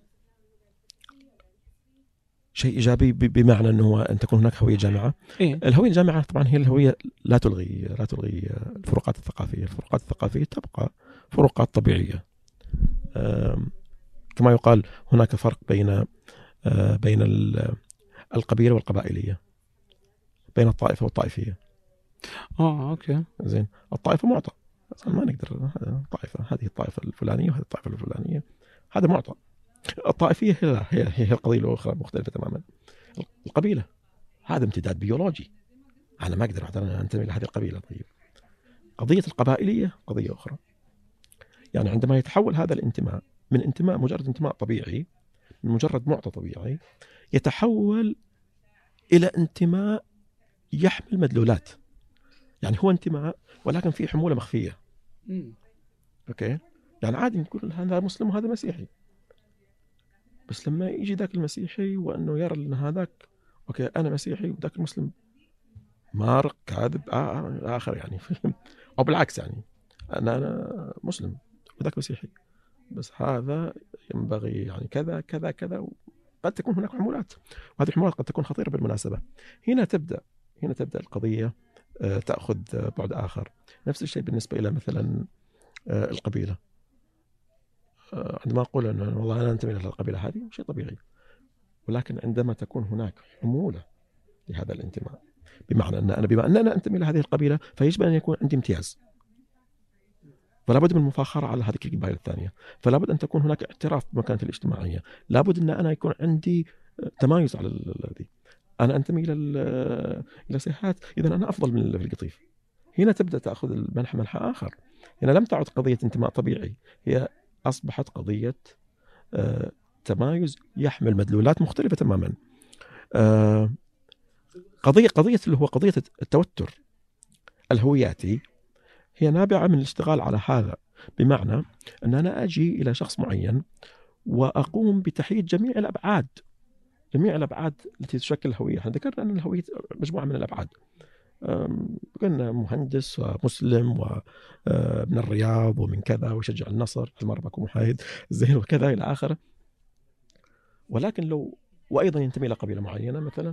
شيء إيجابي بمعنى أنه أن تكون هناك هوية جامعة. إيه؟ الهوية الجامعة طبعا هي الهوية لا تلغي لا تلغي الفروقات الثقافية. الفروقات الثقافية تبقى فروقات طبيعية. كما يقال هناك فرق بين بين القبيلة والقبائلية، بين الطائفة والطائفية. آه أوكي زين. الطائفة معطى، ما نقدر الطائفة هذه الطائفة الفلانية وهذه الطائفة الفلانية، هذا معطى. الطائفية هي هي هي القضية الأخرى مختلفة تماما. القبيلة هذا امتداد بيولوجي، أنا ما أقدر مثلا أنتمي لهذه القبيلة. طيب قضية القبائلية قضية أخرى. يعني عندما يتحول هذا الانتماء من انتماء مجرد انتماء طبيعي، من مجرد معطى طبيعي، يتحول إلى انتماء يحمل مدلولات. يعني هو انتماء ولكن فيه حمولة مخفية. م. أوكي. يعني عادي نقول هذا مسلم وهذا مسيحي، بس لما يجي ذاك المسيحي وأنه يرى أن هذاك أوكي أنا مسيحي وذاك المسلم مارق كاذب آه آخر يعني أو بالعكس، يعني أنا أنا مسلم وذاك مسيحي، بس هذا ينبغي يعني كذا كذا كذا. قد تكون هناك حمولات، وهذه الحمولات قد تكون خطيرة بالمناسبة. هنا تبدأ هنا تبدأ القضية تأخذ بعد آخر. نفس الشيء بالنسبة إلى مثلا القبيلة. عندما أقول أن والله أنا أنتمي إلى القبيلة هذه شيء طبيعي، ولكن عندما تكون هناك حمولة لهذا الانتماء، بمعنى أن أنا بما أن أنا أنتمي إلى هذه القبيلة فيجب أن يكون عندي امتياز، فلا بد من المفاخرة على هذه القبائل الثانية، فلا بد أن تكون هناك اعتراف بمكانتي الاجتماعية، لا بد أن أنا يكون عندي تمايز على الذي أنا أنتمي إلى إلى سيحات، إذا أنا أفضل من اللي في القطيف. هنا تبدأ تأخذ المنحى منحى آخر. هنا لم تعد قضية انتماء طبيعي، هي أصبحت قضية آه تمايز يحمل مدلولات مختلفة تماما. آه قضية قضية اللي هو قضية التوتر الهوياتي هي نابعة من الاشتغال على هذا، بمعنى أن أنا أجي إلى شخص معين وأقوم بتحييد جميع الأبعاد جميع الأبعاد التي تشكل الهوية. احنا ذكرنا أن الهوية مجموعة من الأبعاد، قلنا مهندس ومسلم ومن الرياض ومن كذا ويشجع النصر المرة بكون محايد زين وكذا إلى آخره. ولكن لو وأيضا ينتمي إلى قبيلة معينة مثلا،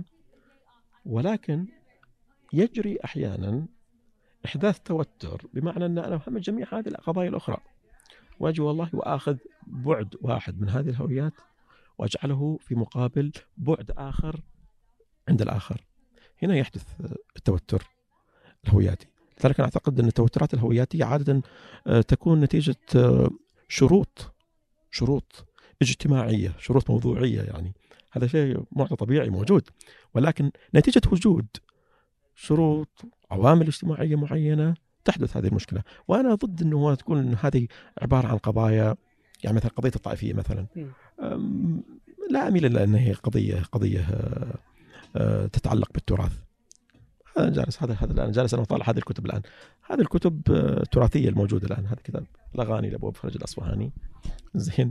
ولكن يجري أحيانا إحداث توتر، بمعنى أن أنا أهم جميع هذه القضايا الأخرى وأجي والله وأخذ بعد واحد من هذه الهويات وأجعله في مقابل بعد آخر عند الآخر. هنا يحدث التوتر الهوياتي. لذلك أنا أعتقد أن التوترات الهوياتية عادة تكون نتيجة شروط شروط اجتماعية، شروط موضوعية. يعني هذا شيء معطى طبيعي موجود، ولكن نتيجة وجود شروط عوامل اجتماعية معينة تحدث هذه المشكلة. وأنا ضد أنه تكون هذه عبارة عن قضايا، يعني مثلا قضية الطائفية مثلا، لا أميل إلا أنها هي قضية قضية تتعلق بالتراث. أنا جالس هذا هذا الآن جالس أنا أطالع هذه الكتب الآن، هذه الكتب التراثية الموجودة الآن، هذا كتاب الأغاني لأبو فرج الأصفهاني زين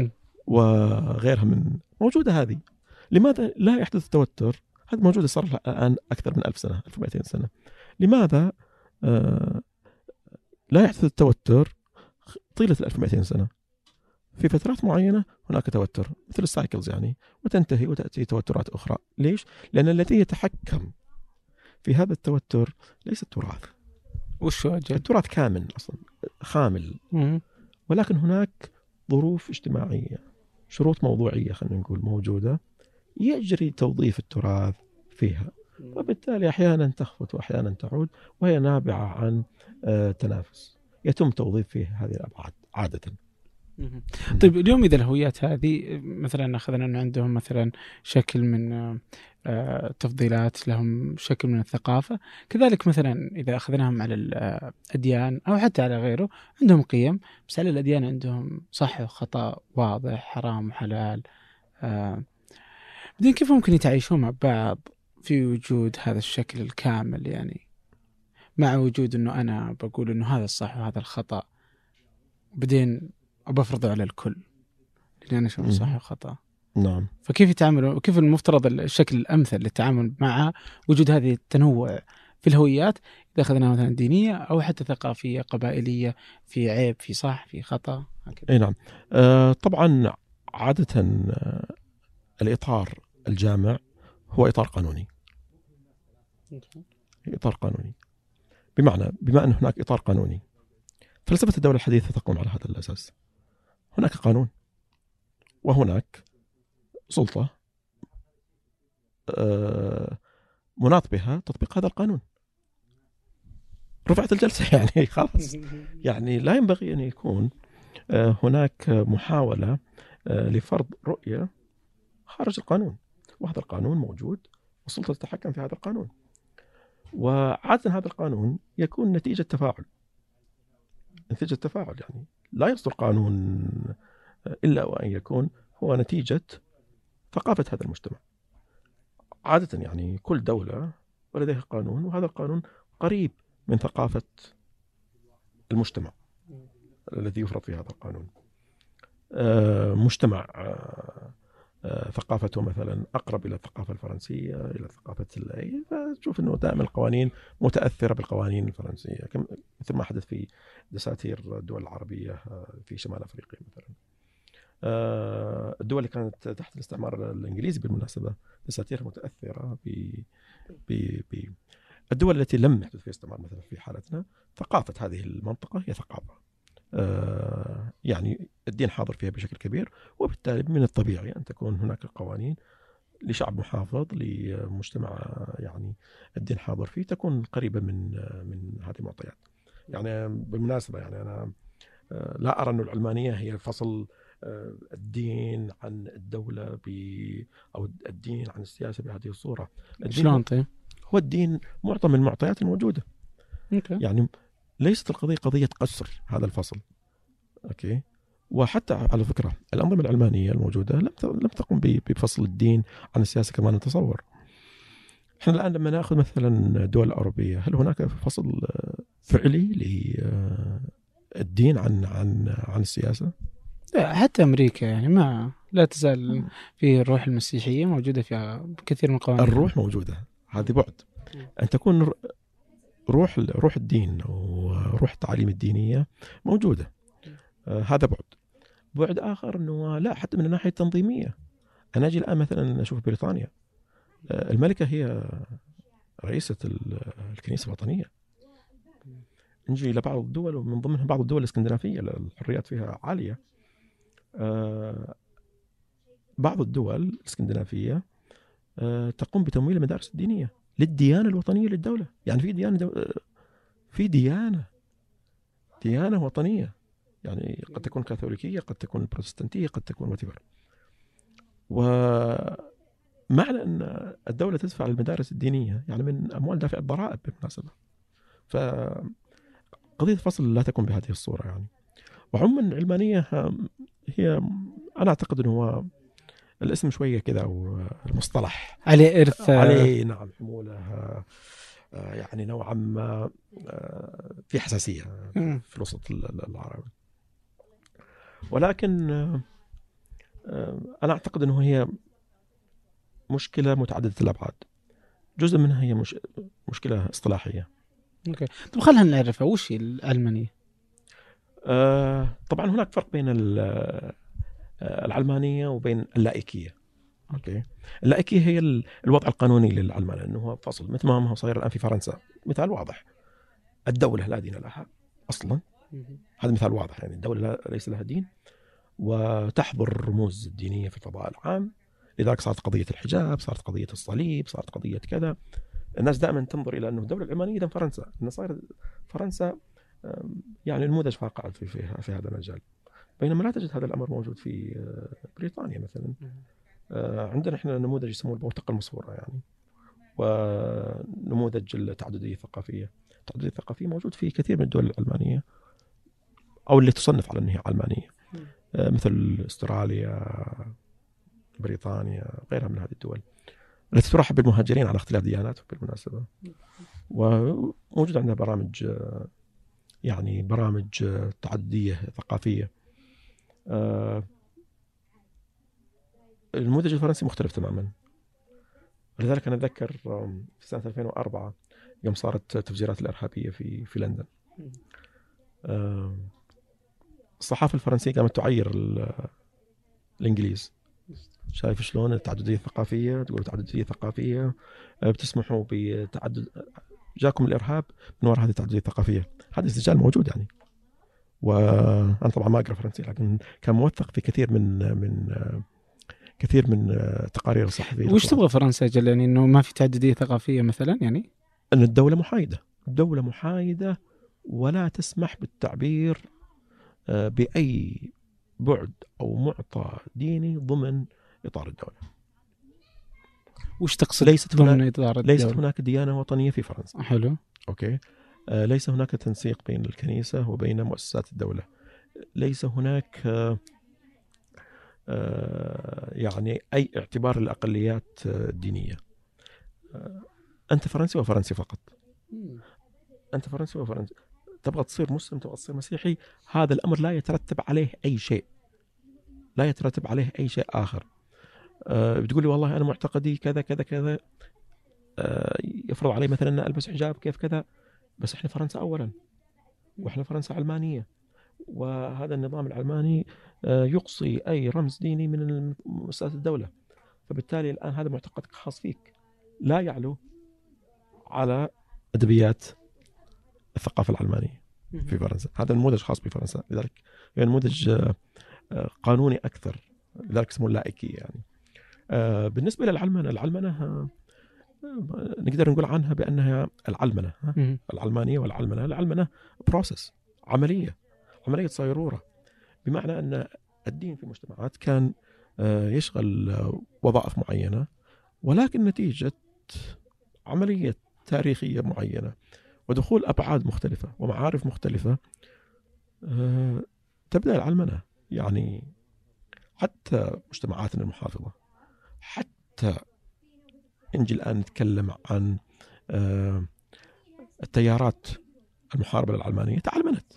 وغيرها من موجودة. هذه لماذا لا يحدث توتر؟ هذا موجود صار الآن أكثر من ألف سنة، ألف ومئتين سنة. لماذا آه لا يحدث التوتر طيلة الألف ومئتين سنة؟ في فترات معينة هناك توتر مثل السايكلز يعني، وتنتهي وتأتي توترات أخرى. ليش؟ لأن الذي يتحكم في هذا التوتر ليس التراث. وش أجل؟ التراث كامل أصلا خامل، ولكن هناك ظروف اجتماعية، شروط موضوعية خلينا نقول موجودة يجري توظيف التراث فيها، وبالتالي أحيانا تخفت وأحيانا تعود، وهي نابعة عن تنافس يتم توظيف فيه هذه الأبعاد عادة. طيب اليوم إذا الهويات هذه مثلا أخذنا أن عندهم مثلا شكل من تفضيلات، لهم شكل من الثقافة، كذلك مثلا إذا أخذناهم على الأديان أو حتى على غيره عندهم قيم، بس على الأديان عندهم صح وخطأ واضح، حرام وحلال. بعدين كيف ممكن يتعايشون مع بعض في وجود هذا الشكل الكامل، يعني مع وجود أنه أنا بقول أنه هذا الصح وهذا الخطأ، بعدين أبفرضه على الكل لأن أنا أشوف صح وخطأ. نعم. فكيف يتعاملوا، كيف المفترض الشكل الأمثل للتعامل مع وجود هذه التنوع في الهويات، إذا أخذنا مثلا دينية أو حتى ثقافية قبائلية، في عيب، في صح، في خطأ. أي نعم. آه طبعا عادة آه الإطار الجامع هو إطار قانوني. إطار قانوني بمعنى بما أن هناك إطار قانوني، فلسفة الدولة الحديثة تقوم على هذا الأساس. هناك قانون وهناك سلطة آه مناط بها تطبيق هذا القانون. رفعت الجلسة يعني خلاص، يعني لا ينبغي أن يكون آه هناك محاولة آه لفرض رؤية خارج القانون، وهذا القانون موجود والسلطة تتحكم في هذا القانون. وعادة هذا القانون يكون نتيجة تفاعل، نتيجة تفاعل يعني لا يصدر قانون إلا وأن يكون هو نتيجة ثقافة هذا المجتمع. عادة يعني كل دولة ولديها قانون، وهذا القانون قريب من ثقافة المجتمع الذي يفرض في هذا القانون. مجتمع ثقافته مثلا أقرب إلى الثقافة الفرنسية، إلى ثقافة الأي، فتشوف أنه دائما القوانين متأثرة بالقوانين الفرنسية، مثل ما حدث في دساتير الدول العربية في شمال أفريقيا مثلا. الدول اللي كانت تحت الاستعمار الإنجليزي بالمناسبة دساتيرها متأثرة ب ب ب الدول التي لم يحدث فيها استعمار مثلا في حالتنا. ثقافة هذه المنطقة هي ثقافة آه يعني الدين حاضر فيها بشكل كبير، وبالتالي من الطبيعي أن تكون هناك قوانين لشعب محافظ، لمجتمع يعني الدين حاضر فيه، تكون قريبة من من هذه المعطيات. يعني بالمناسبة يعني أنا آه لا أرى أن العلمانية هي فصل آه الدين عن الدولة ب أو الدين عن السياسة بهذه الصورة. شلون طيب؟ هو الدين معطى من المعطيات الموجودة. أوكي. يعني ليست القضية قضية قصر هذا الفصل. أوكي. وحتى على فكرة الأنظمة العلمانية الموجودة لم لم تقم بفصل الدين عن السياسة كما نتصور. إحنا الآن لما نأخذ مثلا الدول الأوروبية، هل هناك فصل فعلي للدين عن عن عن السياسة؟ لا، حتى أمريكا يعني ما لا تزال في الروح المسيحية موجودة فيها كثير من القوانين. الروح موجودة، هذه بعد. أن تكون روح روح الدين وروح التعاليم الدينية موجودة، آه هذا بعد. بعد آخر أنه لا، حتى من الناحية التنظيمية. أنا أجي الآن مثلا أشوف بريطانيا، آه الملكة هي رئيسة الكنيسة الوطنية. نجي إلى بعض الدول ومن ضمنها بعض الدول الإسكندنافية الحريات فيها عالية. آه بعض الدول الإسكندنافية آه تقوم بتمويل المدارس الدينية للديانة الوطنية للدولة. يعني في ديانة دو... في ديانة ديانة وطنية، يعني قد تكون كاثوليكية، قد تكون بروتستانتية، قد تكون واتيفر. ومعنى أن الدولة تدفع للمدارس الدينية يعني من أموال دافع الضرائب بالمناسبة. فقضية الفصل لا تكون بهذه الصورة يعني. وعموما العلمانية هي أنا أعتقد أنه هو الاسم شوية كذا والمصطلح عليه إرث، عليه نعم حمولة يعني نوعا ما في حساسية في الوسط العربي. ولكن أنا أعتقد أنه هي مشكلة متعددة الأبعاد. جزء منها هي مش مشكلة اصطلاحية. أوكي. طب خلينا نعرفها، وش هي العلمانية؟ آه طبعا هناك فرق بين العلمانية وبين اللائكية. أوكي. اللائكية هي الوضع القانوني للعلمانية، أنه هو فصل مثل ما هو صاير الآن في فرنسا. مثال واضح، الدولة لا دين لها أصلا، هذا مثال واضح. يعني الدولة ليس لها دين وتحظر الرموز الدينية في الفضاء العام، لذلك صارت قضية الحجاب، صارت قضية الصليب، صارت قضية كذا. الناس دائما تنظر إلى أنه الدولة العلمانية إذن فرنسا، أن صار فرنسا يعني نموذج فاقع في, في, في هذا المجال. بينما لا تجد هذا الأمر موجود في بريطانيا مثلا. عندنا إحنا نموذج يسموه البوتقة المصفورة يعني، ونموذج التعددية الثقافية. التعددية الثقافية موجود في كثير من الدول العلمانية أو اللي تصنف على أنها علمانية، مثل استراليا، بريطانيا، غيرها من هذه الدول التي ترحب بالمهاجرين على اختلاف دياناتهم بالمناسبة. وموجود عندنا برامج يعني برامج تعددية ثقافية. النموذج الفرنسي مختلف تماما. لذلك أنا أتذكر في سنة ألفين وأربعة يوم صارت التفجيرات الإرهابية في في لندن، الصحافة الفرنسية قامت تعير الإنجليز. شايف شلون التعددية الثقافية؟ تقول تعددية ثقافية بتسمحوا بتعدد، جاكم الإرهاب من وراء هذه التعددية الثقافية. هذا السجال موجود يعني. وأنا طبعا ما أقرأ فرنسي، لكن كان موثق في كثير من من كثير من تقارير الصحفية. وش تبغى فرنسا جل يعني إنه ما في تعددية ثقافية مثلا يعني؟ أن الدولة محايدة، الدولة محايدة ولا تسمح بالتعبير بأي بعد أو معطى ديني ضمن إطار الدولة. وش تقصد ليست ضمن إطار الدولة؟ ليست هناك ديانة وطنية في فرنسا. حلو. أوكي. آه ليس هناك تنسيق بين الكنيسة وبين مؤسسات الدولة. ليس هناك آه آه يعني أي اعتبار للأقليات الدينية. آه أنت فرنسي وفرنسي فقط. أنت فرنسي وفرنسي. تبغى تصير مسلم، تبغى تصير مسيحي، هذا الأمر لا يترتب عليه أي شيء، لا يترتب عليه أي شيء آخر. أه بتقول لي والله أنا معتقدي كذا كذا كذا، أه يفرض علي مثلا أن ألبس حجاب كيف كذا، بس إحنا فرنسا أولا، وإحنا فرنسا علمانية، وهذا النظام العلماني أه يقصي أي رمز ديني من مؤسسات الدولة. فبالتالي الآن هذا معتقدك خاص فيك، لا يعلو على أدبيات الثقافة العلمانية في فرنسا. هذا النموذج خاص بفرنسا، لذلك يعني نموذج قانوني أكثر، لذلك اسمه اللائكية يعني. بالنسبة للعلمنة، العلمنة نقدر نقول عنها بأنها العلمنة العلمانية والعلمنة. العلمنة بروسس، عملية عملية صيرورة، بمعنى أن الدين في مجتمعات كان يشغل وظائف معينة، ولكن نتيجة عملية تاريخية معينة ودخول أبعاد مختلفة ومعارف مختلفة أه تبدأ العلمنة. يعني حتى مجتمعاتنا المحافظة، حتى نجي الآن نتكلم عن أه التيارات المحاربة للعلمانية تعلمنت.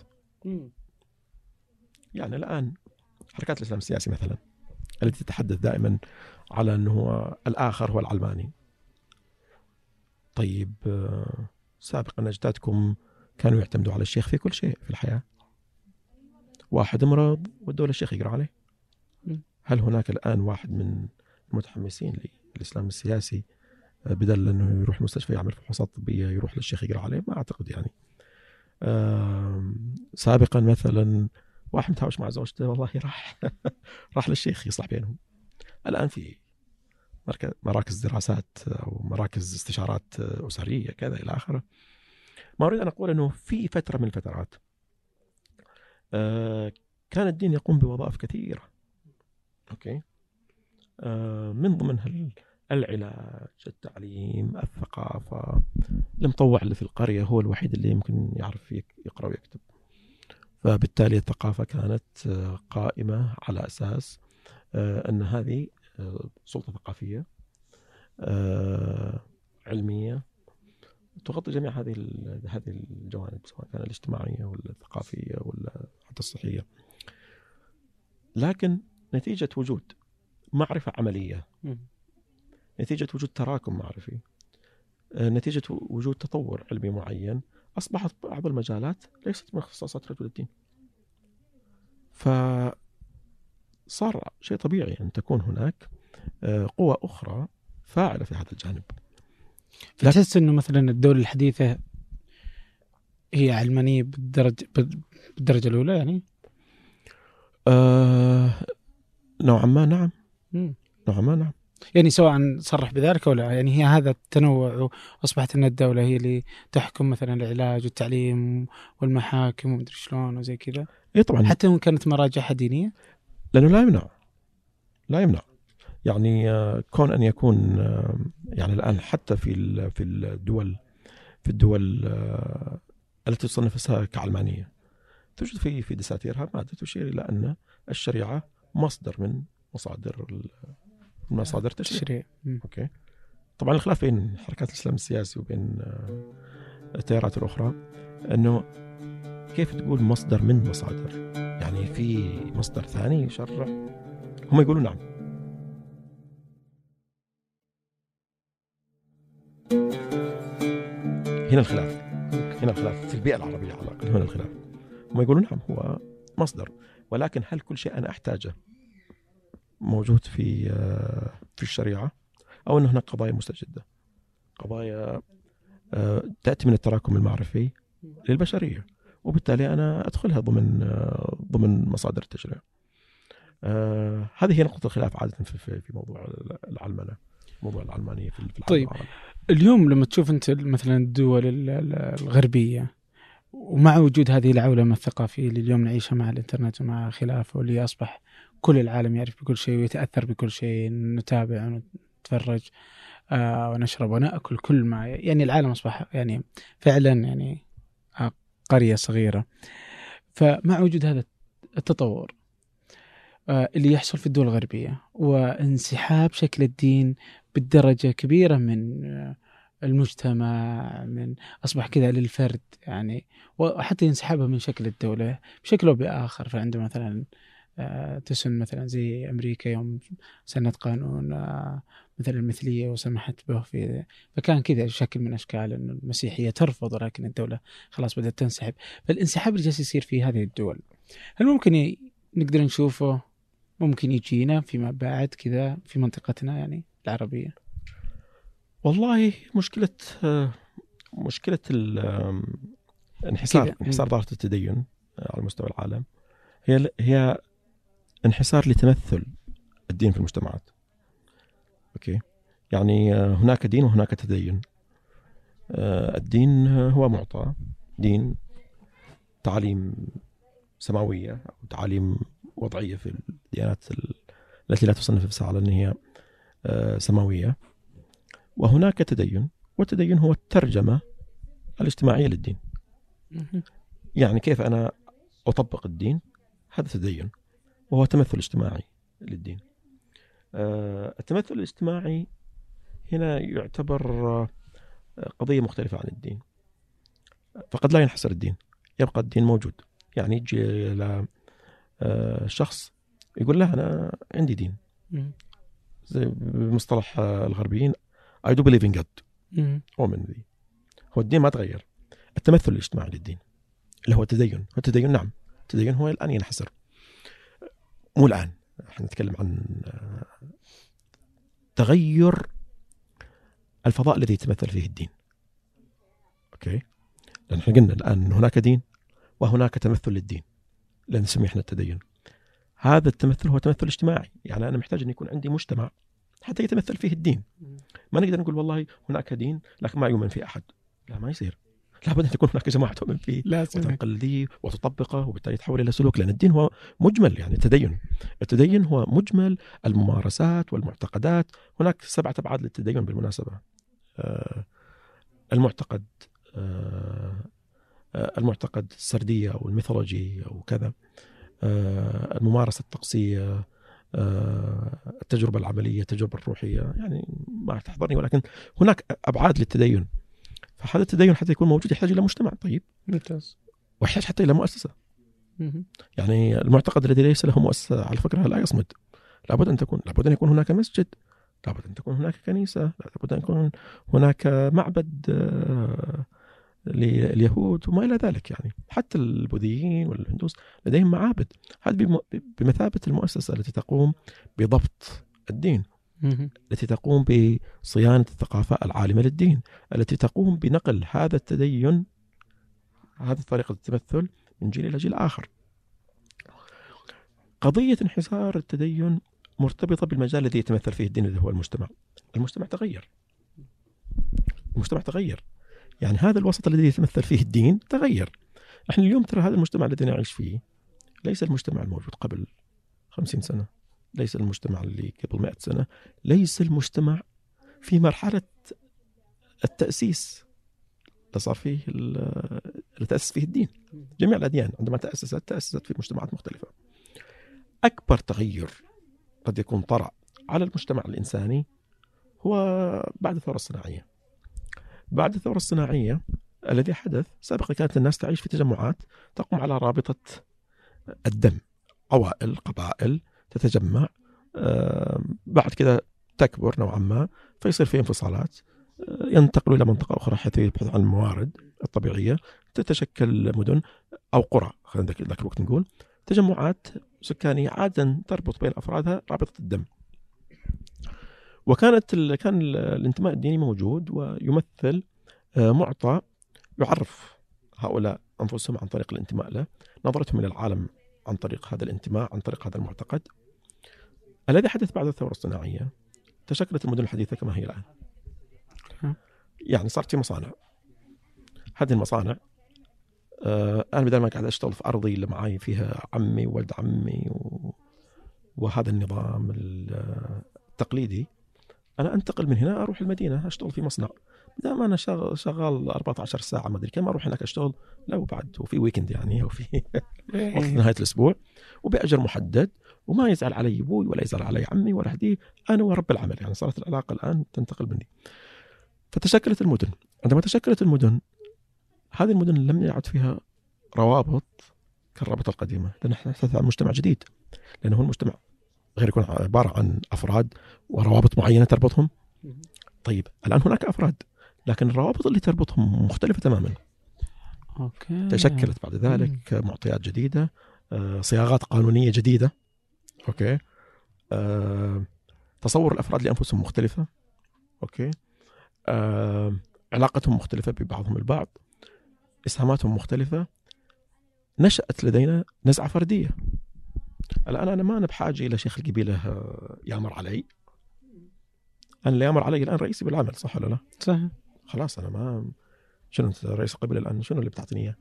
يعني الآن حركات الإسلام السياسي مثلا التي تتحدث دائما على أنه الآخر هو العلماني. طيب أه سابقا أجدادكم كانوا يعتمدوا على الشيخ في كل شيء في الحياة. واحد مرض والدولة الشيخ يقرأ عليه. هل هناك الآن واحد من المتحمسين للإسلام السياسي بدل أنه يروح المستشفى يعمل فحوصات طبية يروح للشيخ يقرأ عليه؟ ما أعتقد يعني. سابقا مثلا واحد متهاوش مع زوجته والله راح راح للشيخ يصلح بينهم. الآن في مراكز دراسات أو مراكز استشارات أسرية كذا إلى آخره. ما أريد أن أقول أنه في فترة من الفترات آه كان الدين يقوم بوظائف كثيرة، أوكي، آه من ضمنها العلاج، التعليم، الثقافة. المطوع اللي في القرية هو الوحيد اللي يمكن يعرف يقرأ ويكتب، فبالتالي الثقافة كانت آه قائمة على أساس آه أن هذه آه سلطة ثقافية آه علمية تغطي جميع هذه هذه الجوانب، سواء كان الاجتماعية ولا الثقافية ولا حتى الصحية. لكن نتيجة وجود معرفة عملية، نتيجة وجود تراكم معرفي، نتيجة وجود تطور علمي معين، أصبحت بعض المجالات ليست من اختصاصات رجل الدين. فصار شيء طبيعي أن تكون هناك قوة أخرى فاعلة في هذا الجانب. فتحس أنه مثلا الدولة الحديثة هي علمانية بالدرجة بالدرجة الأولى يعني؟ آه نوعا ما نعم. مم. نوعا ما نعم. يعني سواء صرح بذلك أو لا، يعني هي هذا التنوع، وأصبحت أن الدولة هي اللي تحكم مثلا العلاج والتعليم والمحاكم ومدري شلون وزي كذا. إيه طبعا، حتى وإن كانت مراجعها دينية، لأنه لا يمنع لا يمنع يعني كون أن يكون يعني الآن حتى في في الدول في الدول التي تصنف نفسها كعلمانية توجد في في دساتيرها مادة تشير إلى أن الشريعة مصدر من مصادر مصادر التشريع. أوكي. طبعا الخلاف بين حركات الإسلام السياسي وبين التيارات الأخرى أنه كيف تقول مصدر من مصادر، يعني في مصدر ثاني يشرع، هم يقولوا نعم. هنا الخلاف هنا الخلاف في البيئة العربية على الأقل، هنا الخلاف. هم يقولون نعم هو مصدر، ولكن هل كل شيء أنا أحتاجه موجود في في الشريعة، أو أن هناك قضايا مستجدة، قضايا تأتي من التراكم المعرفي للبشرية، وبالتالي أنا أدخلها ضمن ضمن مصادر التشريع. هذه هي نقطة الخلاف عادة في في موضوع العلمنة، موضوع العلمانية في العالم. طيب العربي. اليوم لما تشوف أنت مثلا الدول الغربية، ومع وجود هذه العولمة الثقافية اللي اليوم نعيشها مع الإنترنت ومع خلافه، واللي أصبح كل العالم يعرف بكل شيء ويتأثر بكل شيء، نتابع ونتفرج آه ونشرب ونأكل كل ما، يعني العالم أصبح يعني فعلا يعني قرية صغيرة. فمع وجود هذا التطور آه اللي يحصل في الدول الغربية، وانسحاب شكل الدين بالدرجة كبيرة من آه المجتمع، من أصبح كذا للفرد يعني، وحتى ينسحبها من شكل الدولة بشكل أو بآخر. فعنده مثلا تسن مثلا زي أمريكا يوم سنت قانون مثلا المثلية وسمحت به في، فكان كذا شكل من أشكال أن المسيحية ترفض، ولكن الدولة خلاص بدأت تنسحب. فالانسحاب اللي جالس يصير في هذه الدول، هل ممكن نقدر نشوفه ممكن يجينا فيما بعد كذا في منطقتنا يعني العربية؟ والله مشكلة مشكلة الانحسار انحسار ظاهرة التدين على مستوى العالم هي هي انحسار لتمثل الدين في المجتمعات. أوكي، يعني هناك دين وهناك تدين. الدين هو معطى، دين تعاليم سماوية أو تعاليم وضعية في الديانات التي لا تصنف نفسها على أن هي سماوية، وهناك تدين، والتدين هو الترجمة الاجتماعية للدين. يعني كيف أنا أطبق الدين، هذا تدين، وهو تمثل اجتماعي للدين. التمثل الاجتماعي هنا يعتبر قضية مختلفة عن الدين، فقد لا ينحصر الدين، يبقى الدين موجود. يعني يجي إلى شخص يقول له أنا عندي دين، زي بمصطلح الغربيين I do believe in God، أؤمن به. هو الدين ما تغير، التمثل الاجتماعي للدين اللي هو التدين. هو التدين نعم، التدين هو الآن ينحصر، مو الآن، احنا نتكلم عن تغير الفضاء الذي يتمثل فيه الدين. أوكي، لأن احنا قلنا الآن هناك دين وهناك تمثل للدين، لأن نسميه احنا التدين. هذا التمثل هو تمثل اجتماعي، يعني أنا محتاج أن يكون عندي مجتمع حتى يتمثل فيه الدين. ما نقدر نقول والله هناك دين لكن ما يؤمن فيه أحد، لا ما يصير. لابد أن تكون هناك جماعة تؤمن فيه وتنقل ذي وتطبقه، وبالتالي يتحول إلى سلوك، لأن الدين هو مجمل. يعني التدين التدين هو مجمل الممارسات والمعتقدات. هناك سبعة أبعاد للتدين بالمناسبة. آه المعتقد آه المعتقد السردية أو الميثولوجي أو كذا، آه الممارسة الطقسية، آه التجربة العملية، التجربة الروحية، يعني ما تحضرني، ولكن هناك أبعاد للتدين. فهذا التدين حتى يكون موجود يحتاج إلى مجتمع طيب ممتاز، ويحتاج حتى إلى مؤسسة. يعني المعتقد الذي ليس له مؤسسة على فكرة لا يصمد. لابد أن تكون لابد أن يكون هناك مسجد، لابد أن تكون هناك كنيسة، لابد أن يكون هناك معبد لليهود وما إلى ذلك. يعني حتى البوذيين والهندوس لديهم معابد. هذه بمثابة المؤسسة التي تقوم بضبط الدين، التي تقوم بصيانة الثقافة العالمة للدين، التي تقوم بنقل هذا التدين، هذه طريقة التمثل من جيل إلى جيل آخر. قضية انحسار التدين مرتبطة بالمجال الذي يتمثل فيه الدين اللي هو المجتمع. المجتمع تغير، المجتمع تغير، يعني هذا الوسط الذي يتمثل فيه الدين تغير. احنا اليوم ترى هذا المجتمع الذي نعيش فيه ليس المجتمع الموجود قبل خمسين سنة، ليس المجتمع اللي قبل مئة سنة، ليس المجتمع في مرحلة التأسيس اللي صار فيه اللي تأسس فيه الدين. جميع الأديان عندما تأسست تأسست في مجتمعات مختلفة. أكبر تغير قد يكون طرأ على المجتمع الإنساني هو بعد الثورة الصناعية. بعد الثورة الصناعية الذي حدث، سابقا كانت الناس تعيش في تجمعات تقوم على رابطة الدم، عوائل قبائل تتجمع، بعد كده تكبر نوعا ما فيصير في انفصالات، ينتقلوا إلى منطقة أخرى حيث يبحث عن الموارد الطبيعية، تتشكل مدن أو قرى، خلينا ذاك الوقت نقول تجمعات سكانية عادة تربط بين أفرادها رابطة الدم. وكانت ال... كان الانتماء الديني موجود ويمثل معطى يعرف هؤلاء أنفسهم عن طريق الانتماء له، نظرتهم إلى العالم عن طريق هذا الانتماء، عن طريق هذا المعتقد. الذي حدث بعد الثورة الصناعية تشكلت المدن الحديثة كما هي الآن. يعني صارت في مصانع، هذه المصانع آه أنا بدل ما قاعد أشتغل في أرضي اللي معاي فيها عمي وولد عمي و... وهذا النظام التقليدي، أنا أنتقل من هنا أروح المدينة أشتغل في مصنع، بدل ما أنا شغال, شغال أربعة عشر ساعة ما أدري كم، أروح هناك أشتغل لو بعد وفي ويكند يعني وفي نهاية الأسبوع وبأجر محدد، وما يزعل علي أبوي ولا يزعل علي عمي ولا هدي، أنا ورب العمل. يعني صارت العلاقة الآن تنتقل مني. فتشكلت المدن. عندما تشكلت المدن، هذه المدن لم يعد فيها روابط كالرابطة القديمة، لأن حدث عن مجتمع جديد، لأنه المجتمع غير يكون عبارة عن أفراد وروابط معينة تربطهم. طيب الآن هناك أفراد، لكن الروابط اللي تربطهم مختلفة تماما. أوكي. تشكلت بعد ذلك معطيات جديدة، صياغات قانونية جديدة. أوكي. أه، تصور الأفراد لأنفسهم مختلفة. أوكي. أه، علاقتهم مختلفة ببعضهم البعض، إسهاماتهم مختلفة. نشأت لدينا نزعة فردية. الآن أنا ما أنا بحاجة إلى شيخ القبيلة يامر علي، أنا اللي يامر علي الآن رئيسي بالعمل، صح ولا لا؟ صح. خلاص أنا ما شنو أنت رئيس القبيلة الآن، شنو اللي بتعطيني إياه؟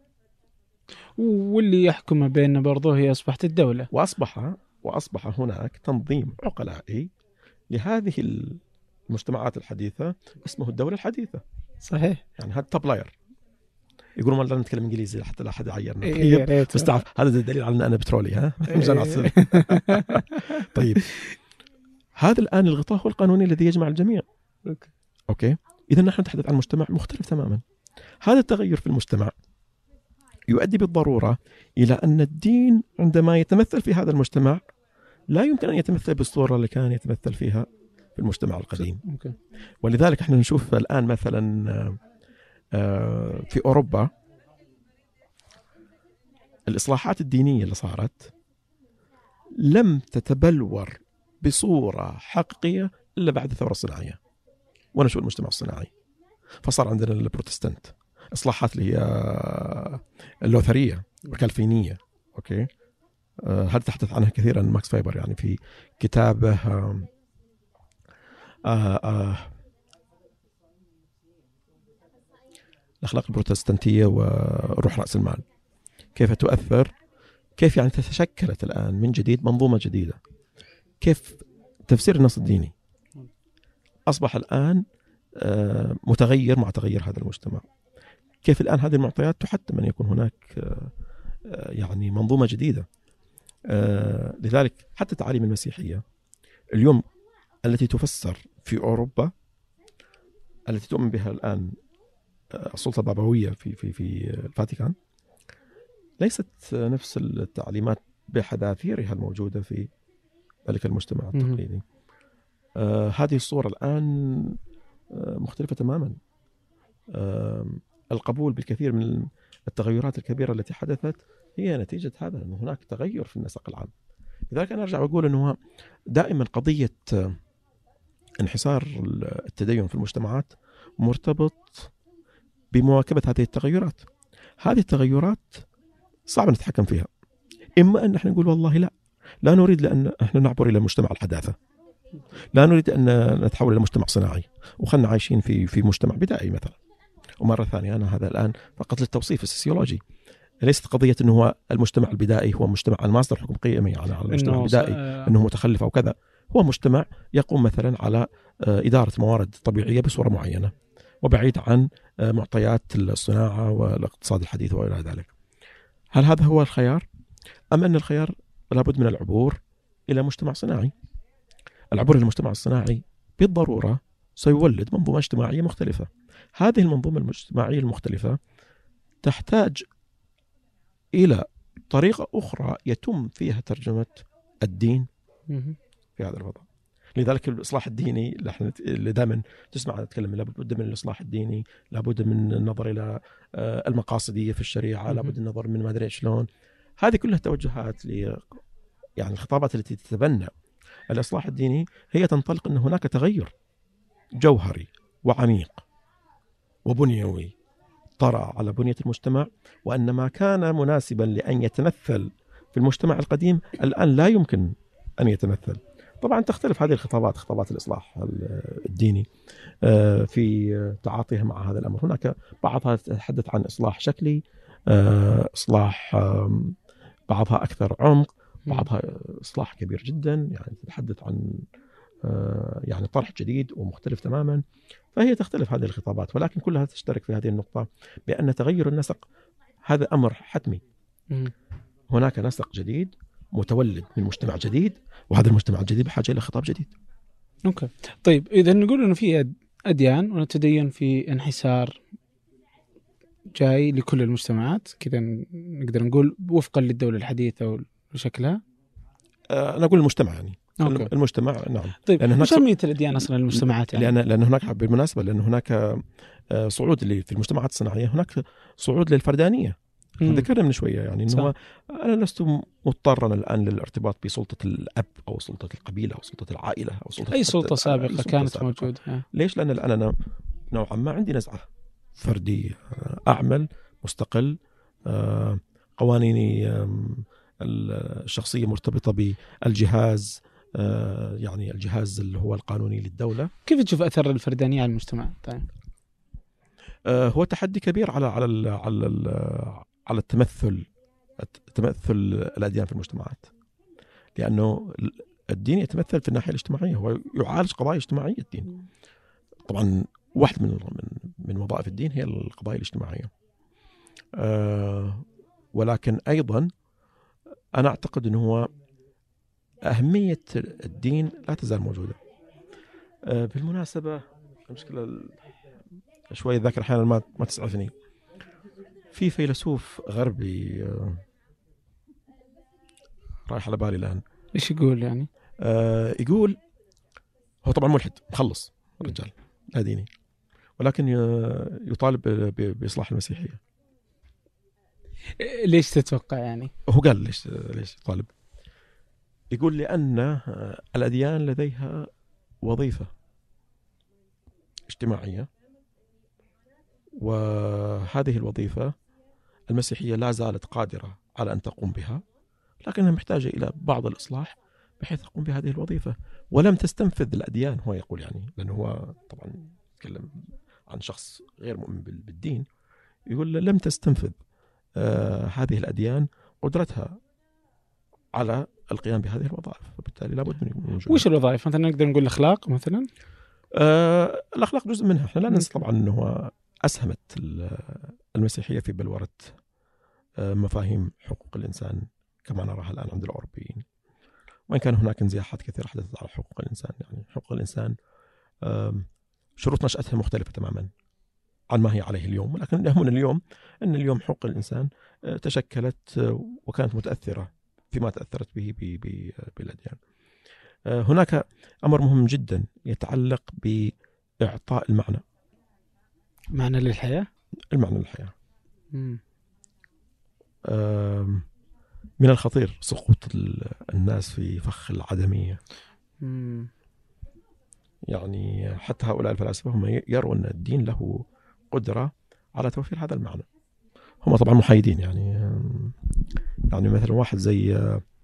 واللي يحكم بيننا برضه هي أصبحت الدولة، وأصبح وأصبح هناك تنظيم عقلائي لهذه المجتمعات الحديثة اسمه الدولة الحديثة. صحيح. يعني هذا توب لاير، يقولون ما لا نتكلم إنجليزي حتى لا أحد يعيرنا. إيه بس تعرف هذا دليل على أن أنا بترولي، ها؟ إيه. طيب هذا الآن الغطاء هو القانوني الذي يجمع الجميع. أوكي. أوكي. إذا نحن نتحدث عن مجتمع مختلف تماما. هذا التغير في المجتمع يؤدي بالضرورة إلى أن الدين عندما يتمثل في هذا المجتمع لا يمكن أن يتمثل بالصورة اللي كان يتمثل فيها في المجتمع القديم. أوكي. ولذلك احنا نشوف الآن مثلا في أوروبا الإصلاحات الدينية اللي صارت لم تتبلور بصورة حقيقية إلا بعد الثورة الصناعية ونشوء المجتمع الصناعي. فصار عندنا البروتستانت، إصلاحات اللي هي اللوثرية والكالفينية. أوكي. آه هذا تحدث عنها كثيرا ماكس فايبر يعني في كتابه آه آه آه الأخلاق البروتستانتية وروح رأس المال، كيف تؤثر، كيف يعني تتشكلت الآن من جديد منظومة جديدة، كيف تفسير النص الديني أصبح الآن آه متغير مع تغير هذا المجتمع، كيف الآن هذه المعطيات تحتم أن يكون هناك آه يعني منظومة جديدة. آه لذلك حتى تعاليم المسيحية اليوم التي تفسر في أوروبا، التي تؤمن بها الآن السلطة البابوية في في في الفاتيكان، ليست نفس التعليمات بحذافيرها الموجودة في ذلك المجتمع التقليدي. آه هذه الصورة الآن آه مختلفة تماما. آه القبول بالكثير من التغيرات الكبيرة التي حدثت هي نتيجة هذا، أنه هناك تغير في النسق العام. لذلك أنا أرجع وأقول أنه دائما قضية انحسار التدين في المجتمعات مرتبط بمواكبة هذه التغيرات. هذه التغيرات صعب نتحكم فيها، إما أن نحن نقول والله لا لا نريد لأن احنا نعبر إلى مجتمع الحداثة، لا نريد أن نتحول إلى مجتمع صناعي وخلنا عايشين في في مجتمع بدائي مثلا. ومرة ثانية أنا هذا الآن فقط للتوصيف السوسيولوجي، ليست قضية أنه هو المجتمع البدائي هو مجتمع المصدر حكم قيمي يعني على المجتمع البدائي أنه متخلف أو كذا. هو مجتمع يقوم مثلا على إدارة موارد طبيعية بصورة معينة وبعيد عن معطيات الصناعة والاقتصاد الحديث وإلى ذلك. هل هذا هو الخيار؟ أم أن الخيار لابد من العبور إلى مجتمع صناعي؟ العبور إلى المجتمع الصناعي بالضرورة سيولد منظومة اجتماعية مختلفة. هذه المنظومة الاجتماعية المختلفة تحتاج إلى طريقة أخرى يتم فيها ترجمة الدين في هذا الوضع. لذلك الإصلاح الديني اللي احنا اللي دائما تسمع نتكلم، لابد من الإصلاح الديني، لابد من النظر إلى المقاصدية في الشريعة، لابد النظر من ما أدري شلون. هذه كلها توجهات ل يعني الخطابات التي تتبنى الإصلاح الديني هي تنطلق أن هناك تغير جوهري وعميق وبنيوي طرأ على بنية المجتمع، وأن ما كان مناسبا لأن يتمثل في المجتمع القديم الآن لا يمكن أن يتمثل. طبعا تختلف هذه الخطابات، خطابات الإصلاح الديني في تعاطيها مع هذا الأمر. هناك بعضها تتحدث عن إصلاح شكلي، إصلاح بعضها أكثر عمق، بعضها إصلاح كبير جدا يعني تتحدث عن يعني طرح جديد ومختلف تماما. فهي تختلف هذه الخطابات، ولكن كلها تشترك في هذه النقطة بأن تغير النسق هذا أمر حتمي. هناك نسق جديد متولد من مجتمع جديد، وهذا المجتمع الجديد بحاجة إلى خطاب جديد. أوكي. طيب إذا نقول إنه في أديان ونتدين في انحسار جاي لكل المجتمعات كذا، نقدر نقول وفقا للدولة الحديثة وشكلها. أه أنا أقول المجتمع يعني أوكي. المجتمع نعم. طيب وش أهمية الأديان أصلا للمجتمعات يعني؟ لأن لأن هناك بالمناسبة لأن هناك صعود اللي في المجتمعات الصناعية، هناك صعود للفردانية. ذكرنا من شوية يعني إنه أنا لست مضطرا الآن للارتباط بسلطة الأب أو سلطة القبيلة أو سلطة العائلة أو سلطة أي سلطة سابقة كانت سابقة. موجودة. ليش؟ لأن الآن أنا نوعا ما عندي نزعة فردية، أعمل مستقل، قوانيني الشخصية مرتبطة بالجهاز يعني الجهاز اللي هو القانوني للدولة. كيف تشوف أثر الفردانية على المجتمع؟ طيب. هو تحدي كبير على على ال على ال على التمثل تمثل الأديان في المجتمعات، لأنه الدين يتمثل في الناحية الاجتماعية، هو يعالج قضايا اجتماعية. الدين طبعا واحد من من من وظائف الدين هي القضايا الاجتماعية، أه ولكن أيضا أنا أعتقد أنه هو أهمية الدين لا تزال موجودة. أه بالمناسبة المشكلة شوية الذاكرة أحيانا ما ما تسعفني. في فيلسوف غربي أه رايح على بالي الآن، إيش يقول يعني؟ أه يقول هو طبعا ملحد مخلص الرجال لا ديني، ولكن يطالب بإصلاح المسيحية. ليش تتوقع يعني؟ هو قال ليش ليش يطالب؟ يقول لأن الأديان لديها وظيفة اجتماعية، وهذه الوظيفة المسيحية لا زالت قادرة على أن تقوم بها، لكنها محتاجة إلى بعض الإصلاح بحيث تقوم بهذه الوظيفة، ولم تستنفذ الأديان. هو يقول يعني لأنه هو طبعا يتكلم عن شخص غير مؤمن بالدين، يقول لم تستنفذ آه هذه الأديان قدرتها على القيام بهذه الوظائف، وبالتالي لابد من وجود. وش الوظائف؟ مثلا نقدر نقول الأخلاق مثلا. آه الأخلاق جزء منها. احنا لا ننسى طبعا أنه أسهمت المسيحية في بلورة آه مفاهيم حقوق الإنسان كما نراها الآن عند الأوروبيين، وإن كان هناك انزياحات كثيرة حدثت على حقوق الإنسان. يعني حقوق الإنسان شروط نشأتها مختلفة تماما عن ما هي عليه اليوم، ولكن يهمنا اليوم أن اليوم حقوق الإنسان تشكلت وكانت متأثرة فيما تأثرت به بالأديان. هناك أمر مهم جدا يتعلق بإعطاء المعنى معنى للحياة المعنى للحياة. من الخطير سقوط الناس في فخ العدمية. مم. يعني حتى هؤلاء الفلاسفة هم يرون أن الدين له قدرة على توفير هذا المعنى. هم طبعا محايدين، يعني يعني مثلا واحد زي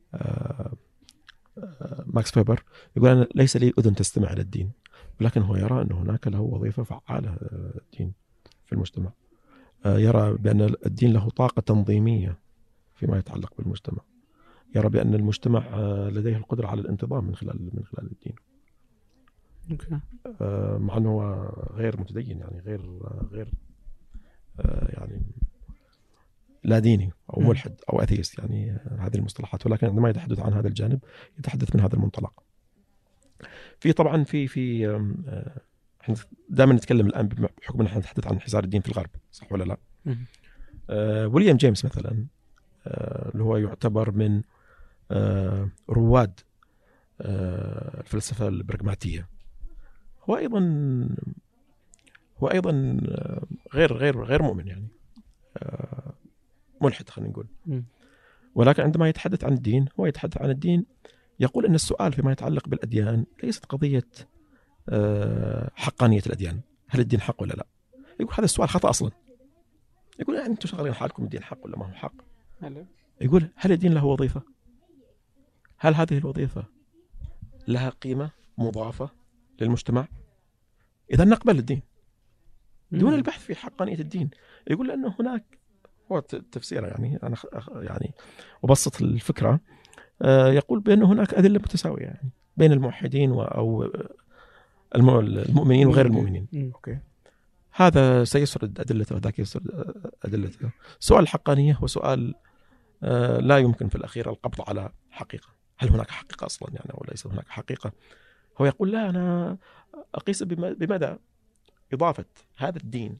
ماكس فيبر يقول أنا ليس لي أذن تستمع إلى الدين، ولكن هو يرى أن هناك له وظيفة فعالة الدين في المجتمع. يرى بأن الدين له طاقة تنظيمية فيما يتعلق بالمجتمع. يرى بأن المجتمع لديه القدرة على الانتظام من خلال من خلال الدين. أوكي. مع أنه هو غير متدين، يعني غير غير يعني لا ديني أو ملحد أو أثيست، يعني هذه المصطلحات، ولكن عندما يتحدث عن هذا الجانب يتحدث من هذا المنطلق. في طبعا في في احنا دائما نتكلم الآن بحكم أن احنا نتحدث عن انحسار الدين في الغرب، صح ولا لا؟ آه ويليام جيمس مثلا، آه اللي هو يعتبر من آه رواد آه الفلسفة البراغماتية، هو أيضا هو أيضا غير غير غير مؤمن، يعني آه ملحد خلينا نقول. ولكن عندما يتحدث عن الدين هو يتحدث عن الدين يقول أن السؤال فيما يتعلق بالأديان ليست قضية آه حقانية الأديان، هل الدين حق ولا لا؟ يقول هذا السؤال خطأ أصلا. يقول يعني أنتم شغالين حالكم الدين حق ولا ما هو حق؟ يقول هل الدين له وظيفة؟ هل هذه الوظيفة لها قيمة مضافة للمجتمع؟ إذا نقبل الدين دون البحث في حقانية الدين. يقول لأنه هناك، هو تفسيره يعني أنا يعني وبسط الفكرة، يقول بأن هناك أدلة متساوية يعني بين الموحدين أو المؤمنين وغير المؤمنين. أوكي، هذا سيسرد أدلته وذاك يسرد أدلته. سؤال الحقانية هو سؤال لا يمكن في الأخير القبض على حقيقة. هل هناك حقيقة أصلا يعني أو ليس هناك حقيقة؟ هو يقول لا، أنا أقيس بمدى إضافة هذا الدين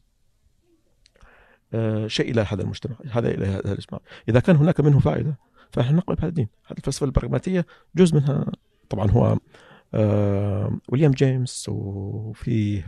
شيء إلى هذا المجتمع، هذا إلى هذا المجتمع. إذا كان هناك منه فائدة فنحن نقبل بهذا الدين. هذه الفلسفة البراغماتية جزء منها طبعا هو آه ويليام جيمس، وفيه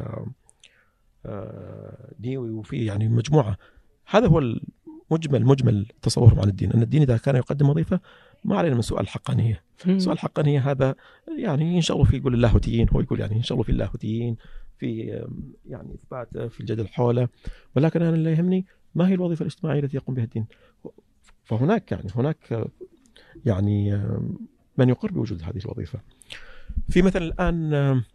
آه ديوي، وفيه يعني مجموعة. هذا هو المجمل مجمل تصورهم عن الدين، أن الدين إذا كان يقدم وظيفة ما علينا من سؤال الحقانية. سؤال الحقانية هذا يعني ينشغلوا فيه، يقول اللاهوتيين، هو يقول يعني ينشغلوا في اللاهوتيين في يعني إثباته في الجدل حوله، ولكن أنا اللي يهمني ما هي الوظيفة الاجتماعية التي يقوم بها الدين. فهناك يعني هناك يعني من يقر بوجود هذه الوظيفة. في مثلا الآن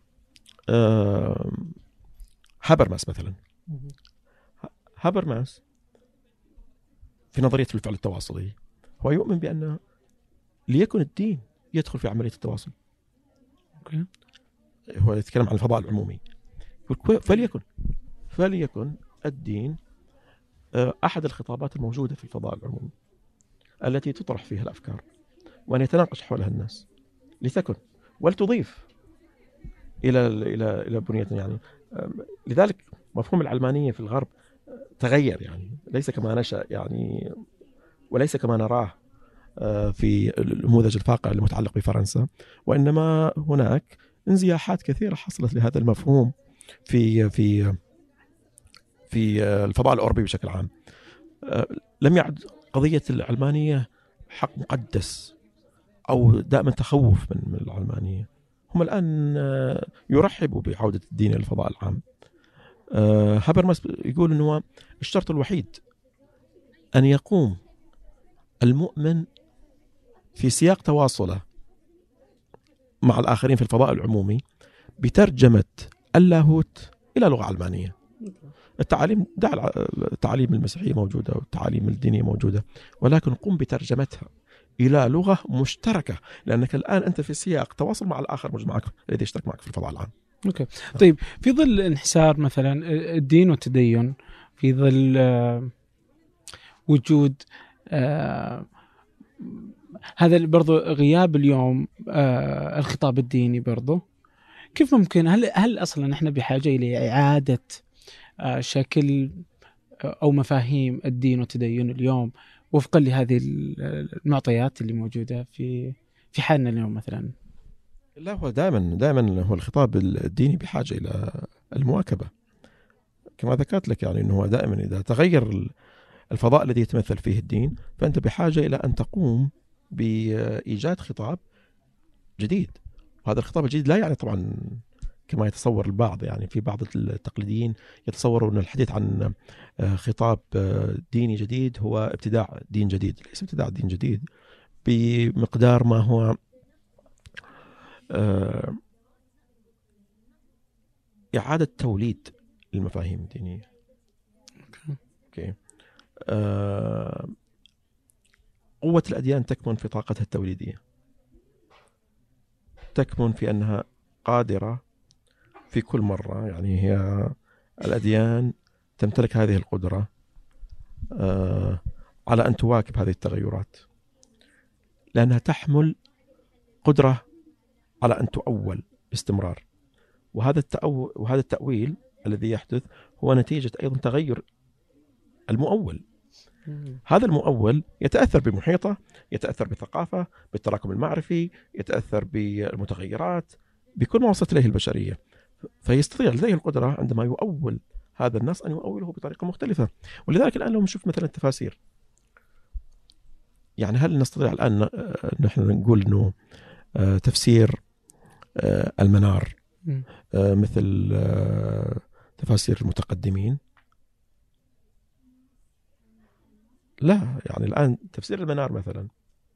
هابرماس مثلا، هابرماس في نظرية الفعل التواصلي هو يؤمن بأن ليكن الدين يدخل في عملية التواصل. أوكي. هو يتكلم عن الفضاء العمومي، فليكن فليكن الدين أحد الخطابات الموجودة في الفضاء العمومي التي تطرح فيها الأفكار وأن يتناقش حولها الناس، لتكن ولتضيف إلى إلى إلى بنية يعني. لذلك مفهوم العلمانية في الغرب تغير، يعني ليس كما نشأ يعني وليس كما نراه في النموذج الفاقع المتعلق بفرنسا، وإنما هناك انزياحات كثيرة حصلت لهذا المفهوم في في في الفضاء الأوروبي بشكل عام. لم يعد قضية العلمانية حق مقدس أو دائما تخوف من من العلمانية. هم الآن يرحبوا بعودة الدين إلى الفضاء العام. هابرماس يقول أنه الشرط الوحيد أن يقوم المؤمن في سياق تواصله مع الآخرين في الفضاء العمومي بترجمة اللاهوت إلى لغة علمانية. التعاليم دع التعاليم المسيحية موجودة والتعاليم الدينية موجودة، ولكن قم بترجمتها إلى لغة مشتركة، لأنك الآن أنت في سياق تواصل مع الآخر مش معك الذي يشترك معك في الفضاء العام. أوكي. طيب في ظل انحسار مثلا الدين والتدين، في ظل وجود آه هذا برضو غياب اليوم آه الخطاب الديني برضو، كيف ممكن هل هل أصلا نحن بحاجة إلى إعادة آه شكل أو مفاهيم الدين والتدين اليوم وفقا لهذه المعطيات اللي موجودة في في حالنا اليوم مثلا؟ لا، هو دائما دائما هو الخطاب الديني بحاجة إلى المواكبة كما ذكرت لك، يعني أنه دائما إذا تغير الفضاء الذي يتمثل فيه الدين فأنت بحاجة إلى أن تقوم بإيجاد خطاب جديد. وهذا الخطاب الجديد لا يعني طبعا كما يتصور البعض، يعني في بعض التقليديين يتصوروا أن الحديث عن خطاب ديني جديد هو ابتداع دين جديد. ليس ابتداع دين جديد، بمقدار ما هو آه إعادة توليد المفاهيم الدينية. أوكي. آه قوة الأديان تكمن في طاقتها التوليدية، تكمن في أنها قادرة في كل مرة، يعني هي الأديان تمتلك هذه القدرة آه على أن تواكب هذه التغيرات، لأنها تحمل قدرة على أن تؤول باستمرار. وهذا التأو... وهذا التأويل الذي يحدث هو نتيجة أيضا تغير المؤول. هذا المؤول يتأثر بمحيطه، يتأثر بالثقافة، بالتراكم المعرفي، يتأثر بالمتغيرات، بكل ما وصلت إليه البشرية. فيستطيع لديه القدرة عندما يؤول هذا النص أن يؤوله بطريقة مختلفة. ولذلك الآن لو نشوف مثلا التفاسير، يعني هل نستطيع الآن نحن نقول أنه تفسير المنار مثل تفاسير المتقدمين؟ لا. يعني الآن تفسير المنار مثلا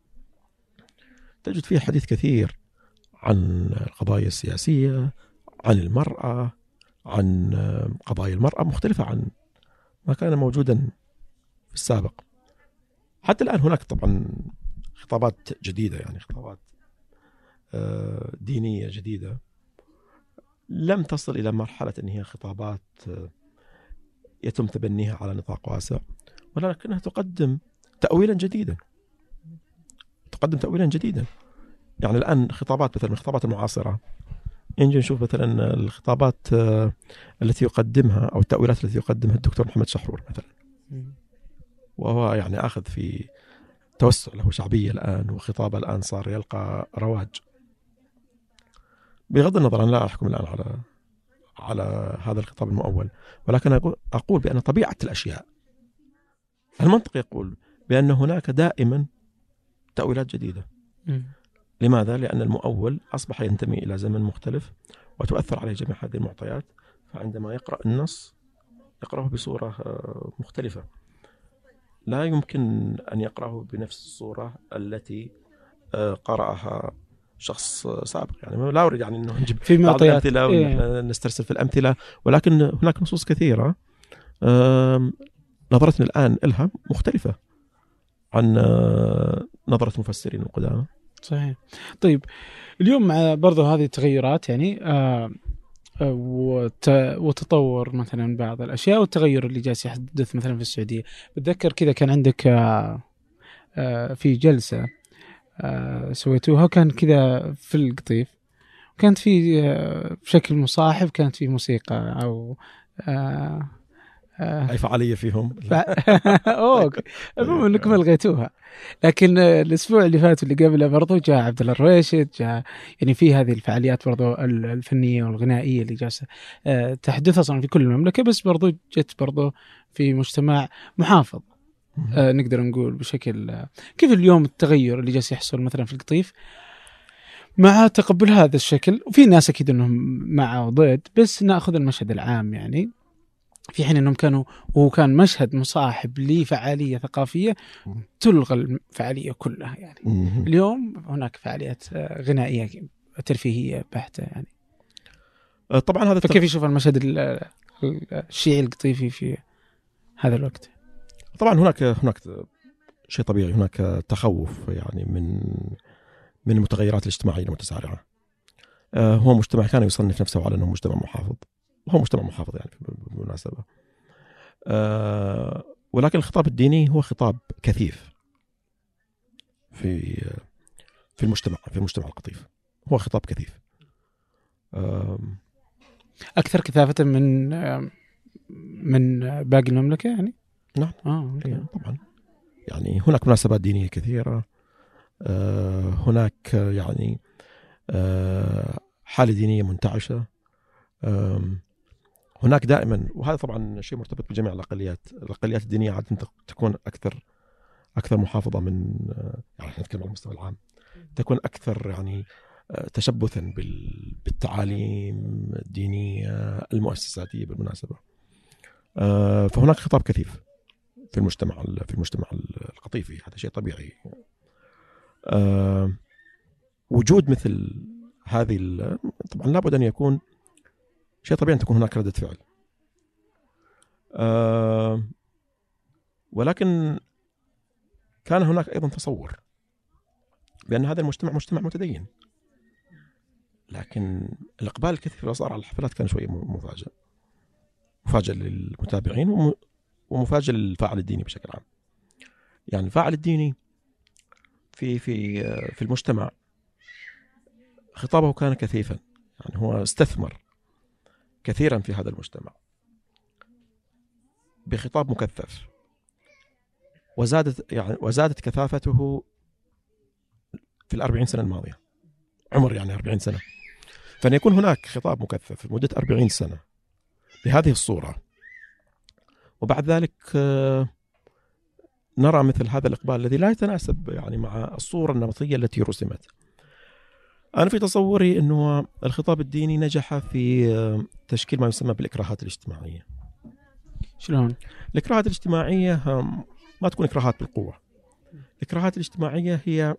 تجد فيه حديث كثير عن القضايا السياسية، عن المرأة، عن قضايا المرأة مختلفة عن ما كان موجودا في السابق. حتى الآن هناك طبعا خطابات جديدة، يعني خطابات دينية جديدة لم تصل إلى مرحلة أن هي خطابات يتم تبنيها على نطاق واسع، ولكنها تقدم تأويلا جديدا، تقدم تأويلا جديدا. يعني الآن خطابات مثلا من الخطابات المعاصرة، نجي نشوف مثلا الخطابات التي يقدمها أو التأويلات التي يقدمها الدكتور محمد شحرور مثلا، وهو يعني أخذ في توسع له شعبية الآن، وخطابه الآن صار يلقى رواج. بغض النظر أنا لا أحكم الآن على على هذا الخطاب المؤول، ولكن أقول بأن طبيعة الأشياء، المنطق يقول بأن هناك دائما تأويلات جديدة. م. لماذا؟ لأن المؤول أصبح ينتمي إلى زمن مختلف وتؤثر عليه جميع هذه المعطيات، فعندما يقرأ النص يقرأه بصورة مختلفة، لا يمكن أن يقرأه بنفس الصورة التي قرأها شخص سابق. يعني لا أريد يعني أنه نجيب في بعض الأمثلة إيه. ونسترسل في الأمثلة، ولكن هناك نصوص كثيرة نظرتنا الآن لها مختلفة عن نظرة مفسرين القدامى. صحيح. طيب اليوم مع برضه هذه التغيرات، يعني آه وتطور مثلا بعض الأشياء والتغير اللي جالس يحدث مثلا في السعودية، بتذكر كذا كان عندك آه آه في جلسة آه سويتوها، كان كذا في القطيف، كانت في آه بشكل مصاحب كانت في موسيقى أو آه آه أي فعالية فيهم ف... أوه المهم أنكم ألغيتوها. لكن الأسبوع اللي فات واللي قبله برضو جاء عبد الله الرويشد، جاء يعني في هذه الفعاليات برضو الفنية والغنائية اللي جالسة تحدث أصلا في كل المملكة، بس برضو جت برضو في مجتمع محافظ آه نقدر نقول بشكل. كيف اليوم التغير اللي جالس يحصل مثلا في القطيف مع تقبل هذا الشكل؟ وفي ناس أكيد أنهم مع وضد، بس نأخذ المشهد العام، يعني في حين أنهم كانوا وهو كان مشهد مصاحب لفعالية ثقافية تلغى الفعالية كلها. يعني اليوم هناك فعاليات غنائية ترفيهية بحتة يعني. طبعا هذا فكيف يشوف المشهد الشيعي القطيفي في هذا الوقت؟ طبعا هناك هناك شيء طبيعي، هناك تخوف يعني من من المتغيرات الاجتماعية المتسارعة. هو مجتمع كان يصنف نفسه على أنه مجتمع محافظ، وهو مجتمع محافظ يعني بالمناسبة، أه ولكن الخطاب الديني هو خطاب كثيف في في المجتمع في المجتمع القطيف، هو خطاب كثيف أه أكثر كثافة من من باقي المملكة يعني. نعم آه يعني طبعا يعني هناك مناسبات دينية كثيرة، أه هناك يعني أه حالة دينية منتعشة، أه هناك دائما، وهذا طبعا شيء مرتبط بجميع الأقليات. الأقليات الدينية عادة تكون أكثر أكثر محافظة من، يعني احنا نتكلم على المستوى العام، تكون أكثر يعني تشبثا بالتعاليم الدينية المؤسساتية بالمناسبة. فهناك خطاب كثيف في المجتمع في المجتمع القطيفي، هذا شيء طبيعي. آه وجود مثل هذه طبعا لابد أن يكون شيء طبيعي أن تكون هناك ردة فعل. آه ولكن كان هناك أيضا تصور بأن هذا المجتمع مجتمع متدين، لكن الإقبال الكثير اللي صار على الحفلات كان شوية مفاجئ، مفاجئ للمتابعين ومفاجئ للفاعل الديني بشكل عام. يعني الفاعل الديني في في في المجتمع خطابه كان كثيفا، يعني هو استثمر كثيرا في هذا المجتمع بخطاب مكثف، وزادت يعني وزادت كثافته في الأربعين سنة الماضية، عمر يعني أربعين سنة. فأن يكون هناك خطاب مكثف لمدة أربعين سنة بهذه الصورة، وبعد ذلك نرى مثل هذا الإقبال الذي لا يتناسب يعني مع الصورة النمطية التي رسمت. أنا في تصوري أنه الخطاب الديني نجح في تشكيل ما يسمى بالإكراهات الاجتماعية. شلون؟ الإكراهات الاجتماعية ما تكون إكراهات بالقوة. الإكراهات الاجتماعية هي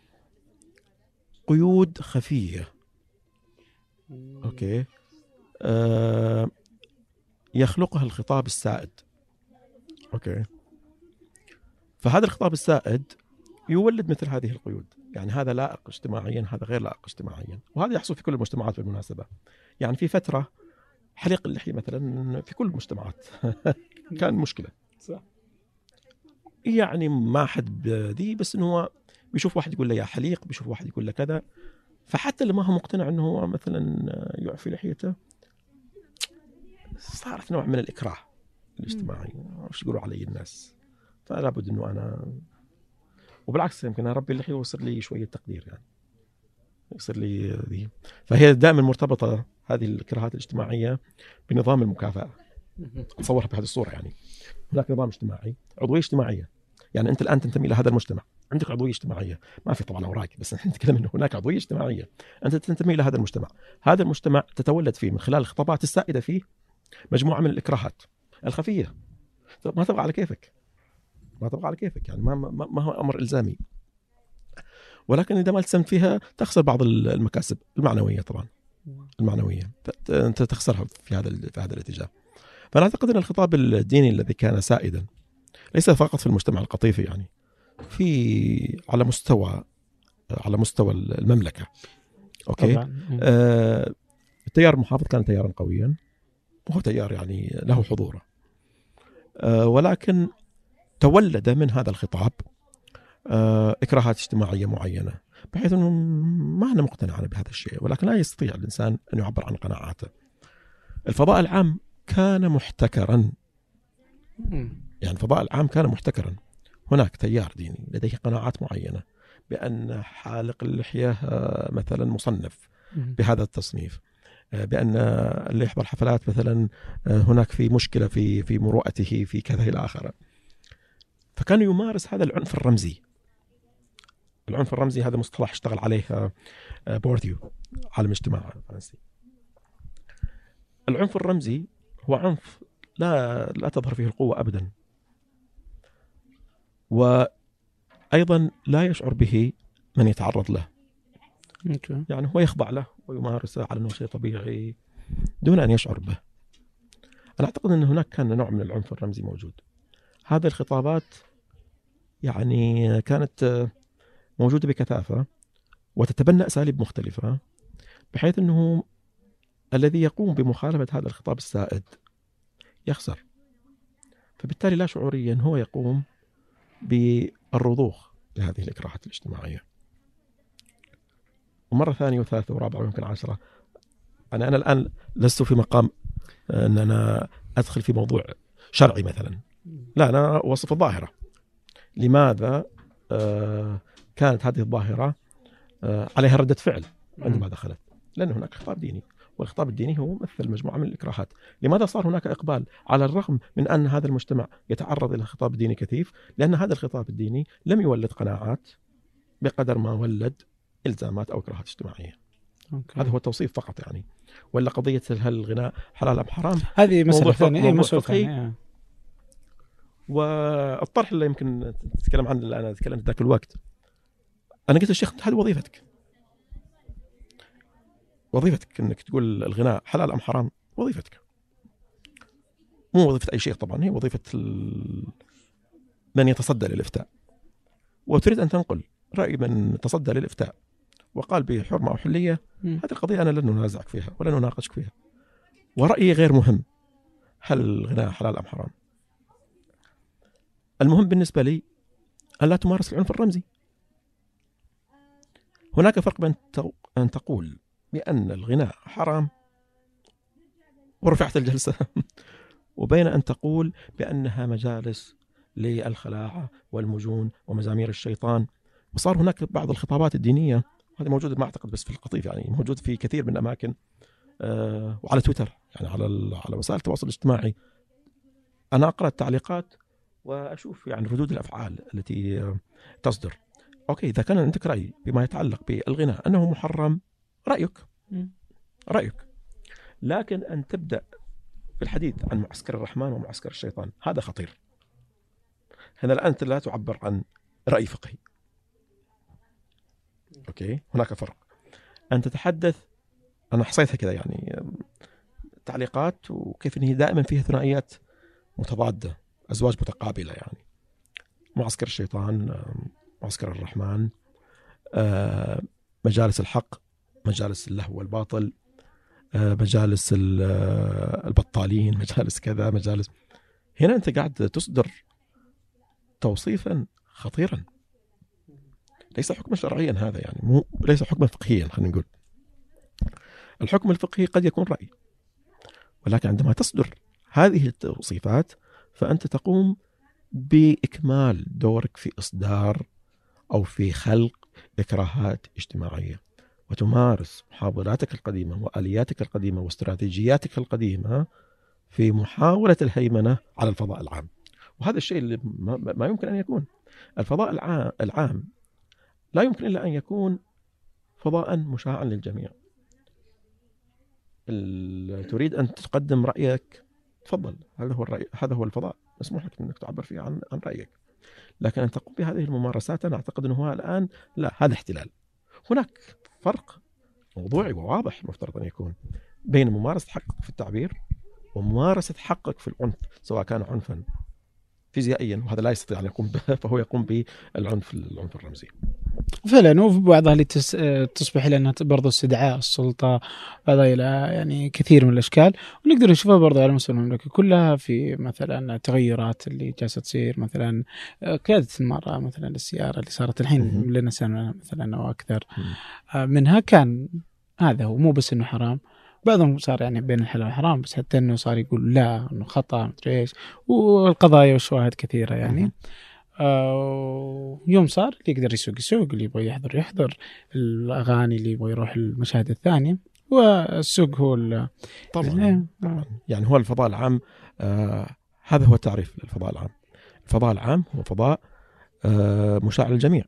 قيود خفية، أوكي، آه يخلقها الخطاب السائد، أوكي. فهذا الخطاب السائد يولد مثل هذه القيود، يعني هذا لائق اجتماعيا، هذا غير لائق اجتماعيا، وهذا يحصل في كل المجتمعات بالمناسبة. يعني في فترة حليق اللحية مثلا في كل المجتمعات كان مشكلة، صح؟ يعني ما حد بدي، بس إنه هو بيشوف واحد يقول له يا حليق، بيشوف واحد يقول له كذا، فحتى اللي ما هو مقتنع إنه هو مثلا يعفي لحيته صارت نوع من الإكراه الاجتماعي، وش يقولوا علي الناس، فلا بد إنه أنا، وبالعكس يمكن أربي اللحية ويصير لي شوية تقدير، يعني يصير لي ذي. فهي دائما مرتبطة هذه الإكراهات الاجتماعية بنظام المكافأة. أتصورها بهذه الصورة، يعني هناك نظام اجتماعي، عضوية اجتماعية، يعني أنت الآن تنتمي إلى هذا المجتمع، عندك عضوية اجتماعية، ما في طبعا أوراق، بس نحن نتكلم إنه هناك عضوية اجتماعية، أنت تنتمي إلى هذا المجتمع. هذا المجتمع تتولد فيه من خلال الخطابات السائدة فيه مجموعة من الإكراهات الخفية، ما تبغى على كيفك، ما تبغى على كيفك، يعني ما ما, ما هو أمر إلزامي، ولكن إذا ما التزمت فيها تخسر بعض المكاسب المعنوية، طبعا المعنوية أنت تخسرها في هذا في هذا الاتجاه. فأنا أعتقد أن الخطاب الديني الذي كان سائدا ليس فقط في المجتمع القطيفي، يعني في على مستوى على مستوى المملكة، أوكي. آه التيار المحافظ كان تيارا قويا، وهو تيار يعني له حضوره، آه ولكن تولد من هذا الخطاب آه إكراهات اجتماعية معينة، بحيث أنه ما أنا مقتنع بهذا الشيء، ولكن لا يستطيع الإنسان أن يعبر عن قناعاته. الفضاء العام كان محتكرا، يعني الفضاء العام كان محتكرا. هناك تيار ديني لديه قناعات معينة بأن حالق اللحية مثلا مصنف بهذا التصنيف، بأن اللي يحضر حفلات مثلا هناك في مشكلة في في مروءته في كذا إلى آخره. فكان يمارس هذا العنف الرمزي. العنف الرمزي هذا مصطلح اشتغل عليه بورديو، عالم الاجتماع الفرنسي. العنف الرمزي هو عنف لا لا تظهر فيه القوة أبدا، وأيضا لا يشعر به من يتعرض له. يعني هو يخضع له ويمارسه على أنه شيء طبيعي دون أن يشعر به. أنا أعتقد أن هناك كان نوع من العنف الرمزي موجود. هذه الخطابات يعني كانت موجودة بكثافة وتتبنى أساليب مختلفة، بحيث أنه الذي يقوم بمخالفة هذا الخطاب السائد يخسر، فبالتالي لا شعوريا هو يقوم بالرضوخ لهذه الإكراهات الاجتماعية. ومرة ثانية وثالثة ورابعة ويمكن عشرة، أنا أنا الآن لست في مقام أن أنا أدخل في موضوع شرعي مثلا، لا، أنا أوصف الظاهرة. لماذا آه كانت هذه الظاهرة آه عليها ردة فعل عندما دخلت؟ لأن هناك خطاب ديني، والخطاب الديني هو مثل مجموعة من الإكراهات. لماذا صار هناك إقبال على الرغم من أن هذا المجتمع يتعرض إلى خطاب ديني كثيف؟ لأن هذا الخطاب الديني لم يولد قناعات بقدر ما ولد إلزامات أو إكراهات اجتماعية. أوكي. هذا هو التوصيف فقط، يعني ولا قضية هل الغناء حلال أم حرام هذه مسألة ثانية، مسألة ثانية. والطرح اللي يمكن تتكلم عنه اللي أنا تكلمت ذاك الوقت، أنا قلت للشيخ هذه وظيفتك، وظيفتك أنك تقول الغناء حلال أم حرام، وظيفتك، مو وظيفة أي شيخ طبعا، هي وظيفة ال... من يتصدى للإفتاء، وتريد أن تنقل رأي من تصدى للإفتاء وقال بحرمة أو حلية، هذه القضية أنا لن ننازعك فيها ولا نناقشك فيها، ورأيي غير مهم هل الغناء حلال أم حرام. المهم بالنسبة لي أن لا تمارس العنف الرمزي. هناك فرق بين أن تقول بأن الغناء حرام ورفعت الجلسة وبين أن تقول بأنها مجالس للخلاعة والمجون ومزامير الشيطان. وصار هناك بعض الخطابات الدينية، هذا موجود ما أعتقد بس في القطيف، يعني موجود في كثير من الأماكن، أه وعلى تويتر، يعني على على وسائل التواصل الاجتماعي. أنا أقرأ التعليقات وأشوف يعني ردود الأفعال التي تصدر. أوكي، إذا كان عندك رأي بما يتعلق بالغناء أنه محرم، رأيك رأيك لكن أن تبدأ بالحديث عن معسكر الرحمن ومعسكر الشيطان هذا خطير. هنا الآن أنت لا تعبر عن رأي فقهي. أوكي، هناك فرق. أن تتحدث، أنا حصيتها كذا يعني تعليقات، وكيف أنه دائما فيها ثنائيات متضادة، أزواج متقابلة، يعني معسكر الشيطان، معسكر الرحمن، مجالس الحق، مجالس اللهو والباطل، مجالس البطالين، مجالس كذا، مجالس. هنا أنت قاعد تصدر توصيفا خطيرا، ليس حكما شرعيا هذا، يعني مو ليس حكما فقهيا. خلينا نقول الحكم الفقهي قد يكون رأي، ولكن عندما تصدر هذه التوصيفات فأنت تقوم بإكمال دورك في إصدار أو في خلق إكراهات اجتماعية، وتمارس محاولاتك القديمة وآلياتك القديمة واستراتيجياتك القديمة في محاولة الهيمنة على الفضاء العام. وهذا الشيء اللي ما يمكن أن يكون. الفضاء العام لا يمكن إلا أن يكون فضاء مشاعا للجميع. تريد أن تقدم رأيك، تفضل، هذا هو الرأي، هذا هو الفضاء، مسموح لك أنك تعبر فيه عن عن رأيك. لكن أن تقوم بهذه الممارسات أنا أعتقد أنه هو الآن لا، هذا احتلال. هناك فرق موضوعي وواضح المفترض أن يكون بين ممارسة حقك في التعبير وممارسة حقك في العنف، سواء كان عنفا فيزيائيا، وهذا لا يستطيع أن يقوم به، فهو يقوم بالعنف العنف الرمزي. فعلا، وفي بعضها اللي تصبح لأنها برضو استدعاء السلطة، بعضها إلى يعني كثير من الأشكال، ونقدر نشوفها برضو على مستوى المملكة كلها في مثلا التغيرات اللي جالسة تصير، مثلا قيادة المرأة مثلا للسيارة اللي صارت الحين لنا سنة مثلا أو أكثر منها، كان هذا هو مو بس إنه حرام، بعضهم صار يعني بين الحلال والحرام، بس حتى إنه صار يقول لا إنه خطأ مدري إيش، والقضايا والشواهد كثيرة يعني. آه يوم صار اللي يقدر يسوق يسوق، اللي يبغى يحضر يحضر، الأغاني اللي يبغى يروح المشاهد الثانية، والسوق هو طبعا. طبعا يعني هو الفضاء العام، آه هذا هو التعريف للفضاء العام. الفضاء العام هو فضاء آه مشاع للجميع.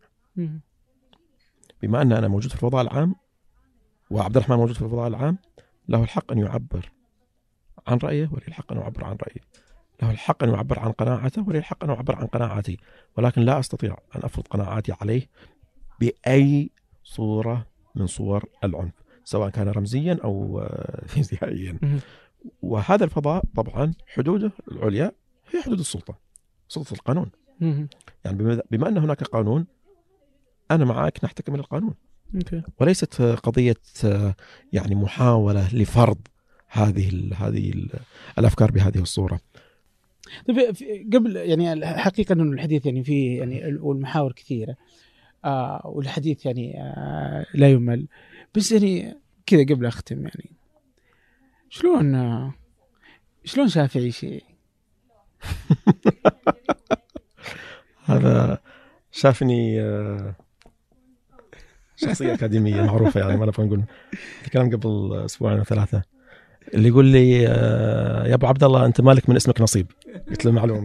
بما أن أنا موجود في الفضاء العام وعبد الرحمن موجود في الفضاء العام، له الحق أن يعبر عن رأيه ولي الحق أن يعبر عن رأيه، له الحق أن يعبر عن قناعته ولي الحق أن يعبر عن قناعاتي، ولكن لا أستطيع أن أفرض قناعاتي عليه بأي صورة من صور العنف، سواء كان رمزيا أو فيزيائيا. وهذا الفضاء طبعا حدوده العليا هي حدود السلطة، سلطة القانون. يعني بما أن هناك قانون، أنا معك نحتكم القانون، وليست قضية يعني محاولة لفرض هذه هذه الأفكار بهذه الصورة. قبل يعني حقيقة أنه الحديث يعني فيه يعني والمحاور كثيرة، آه والحديث يعني آه لا يمل، بس يعني كذا قبل أختم، يعني شلون آه شلون شافعي شيء؟ هذا شافني آه شخصية أكاديمية معروفة، يعني ما نبغى نقول الكلام قبل أسبوعين أو ثلاثة، اللي يقول لي يا أبو عبد الله أنت مالك من اسمك نصيب، قلت له معلوم.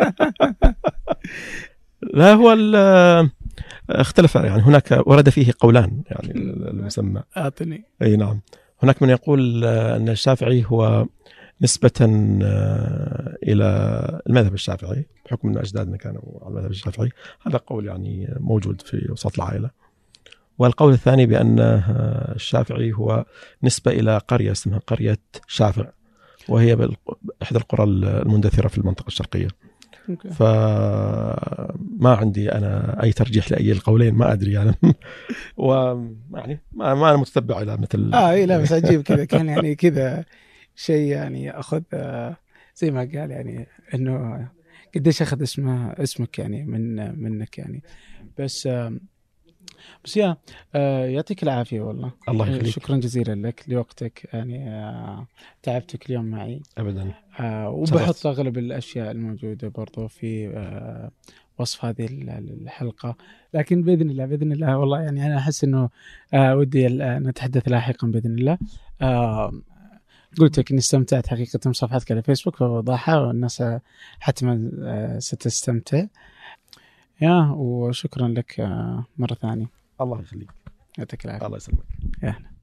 لا، هو اختلف، يعني هناك ورد فيه قولان، يعني المسمى أعطني. أي نعم، هناك من يقول أن الشافعي هو نسبة إلى المذهب الشافعي بحكم أن أجدادنا كانوا على المذهب الشافعي. هذا قول يعني موجود في وسط العائلة. والقول الثاني بأن الشافعي هو نسبة إلى قرية اسمها قرية شافع، وهي إحدى القرى المندثرة في المنطقة الشرقية. أوكي. فما عندي أنا أي ترجيح لأي القولين، ما أدري يعني. ويعني ما ما أنا متتبع إلى مثل آه إيه لا بس عجيب كذا كان يعني كذا شيء يعني أخذ آه زي ما قال يعني إنه قديش أخذ اسمه اسمك يعني من منك يعني. بس آه بس يا آه يعطيك العافية والله. الله يخليك. شكرا جزيلا لك لوقتك يعني آه تعبتك اليوم معي أبدا. آه وبحط أغلب الأشياء الموجودة برضو في آه وصف هذه الحلقة، لكن بإذن الله بإذن الله والله يعني أنا أحس إنه آه ودي نتحدث لاحقا بإذن الله. آه قلت لك إني استمتعت حقيقة من صفحتك على فيسبوك فبوضحها والناس حتما آه ستستمتع يا، وشكرا لك آه مرة ثانية. الله يخليك. يعطيك العافية. الله يسلمك. يا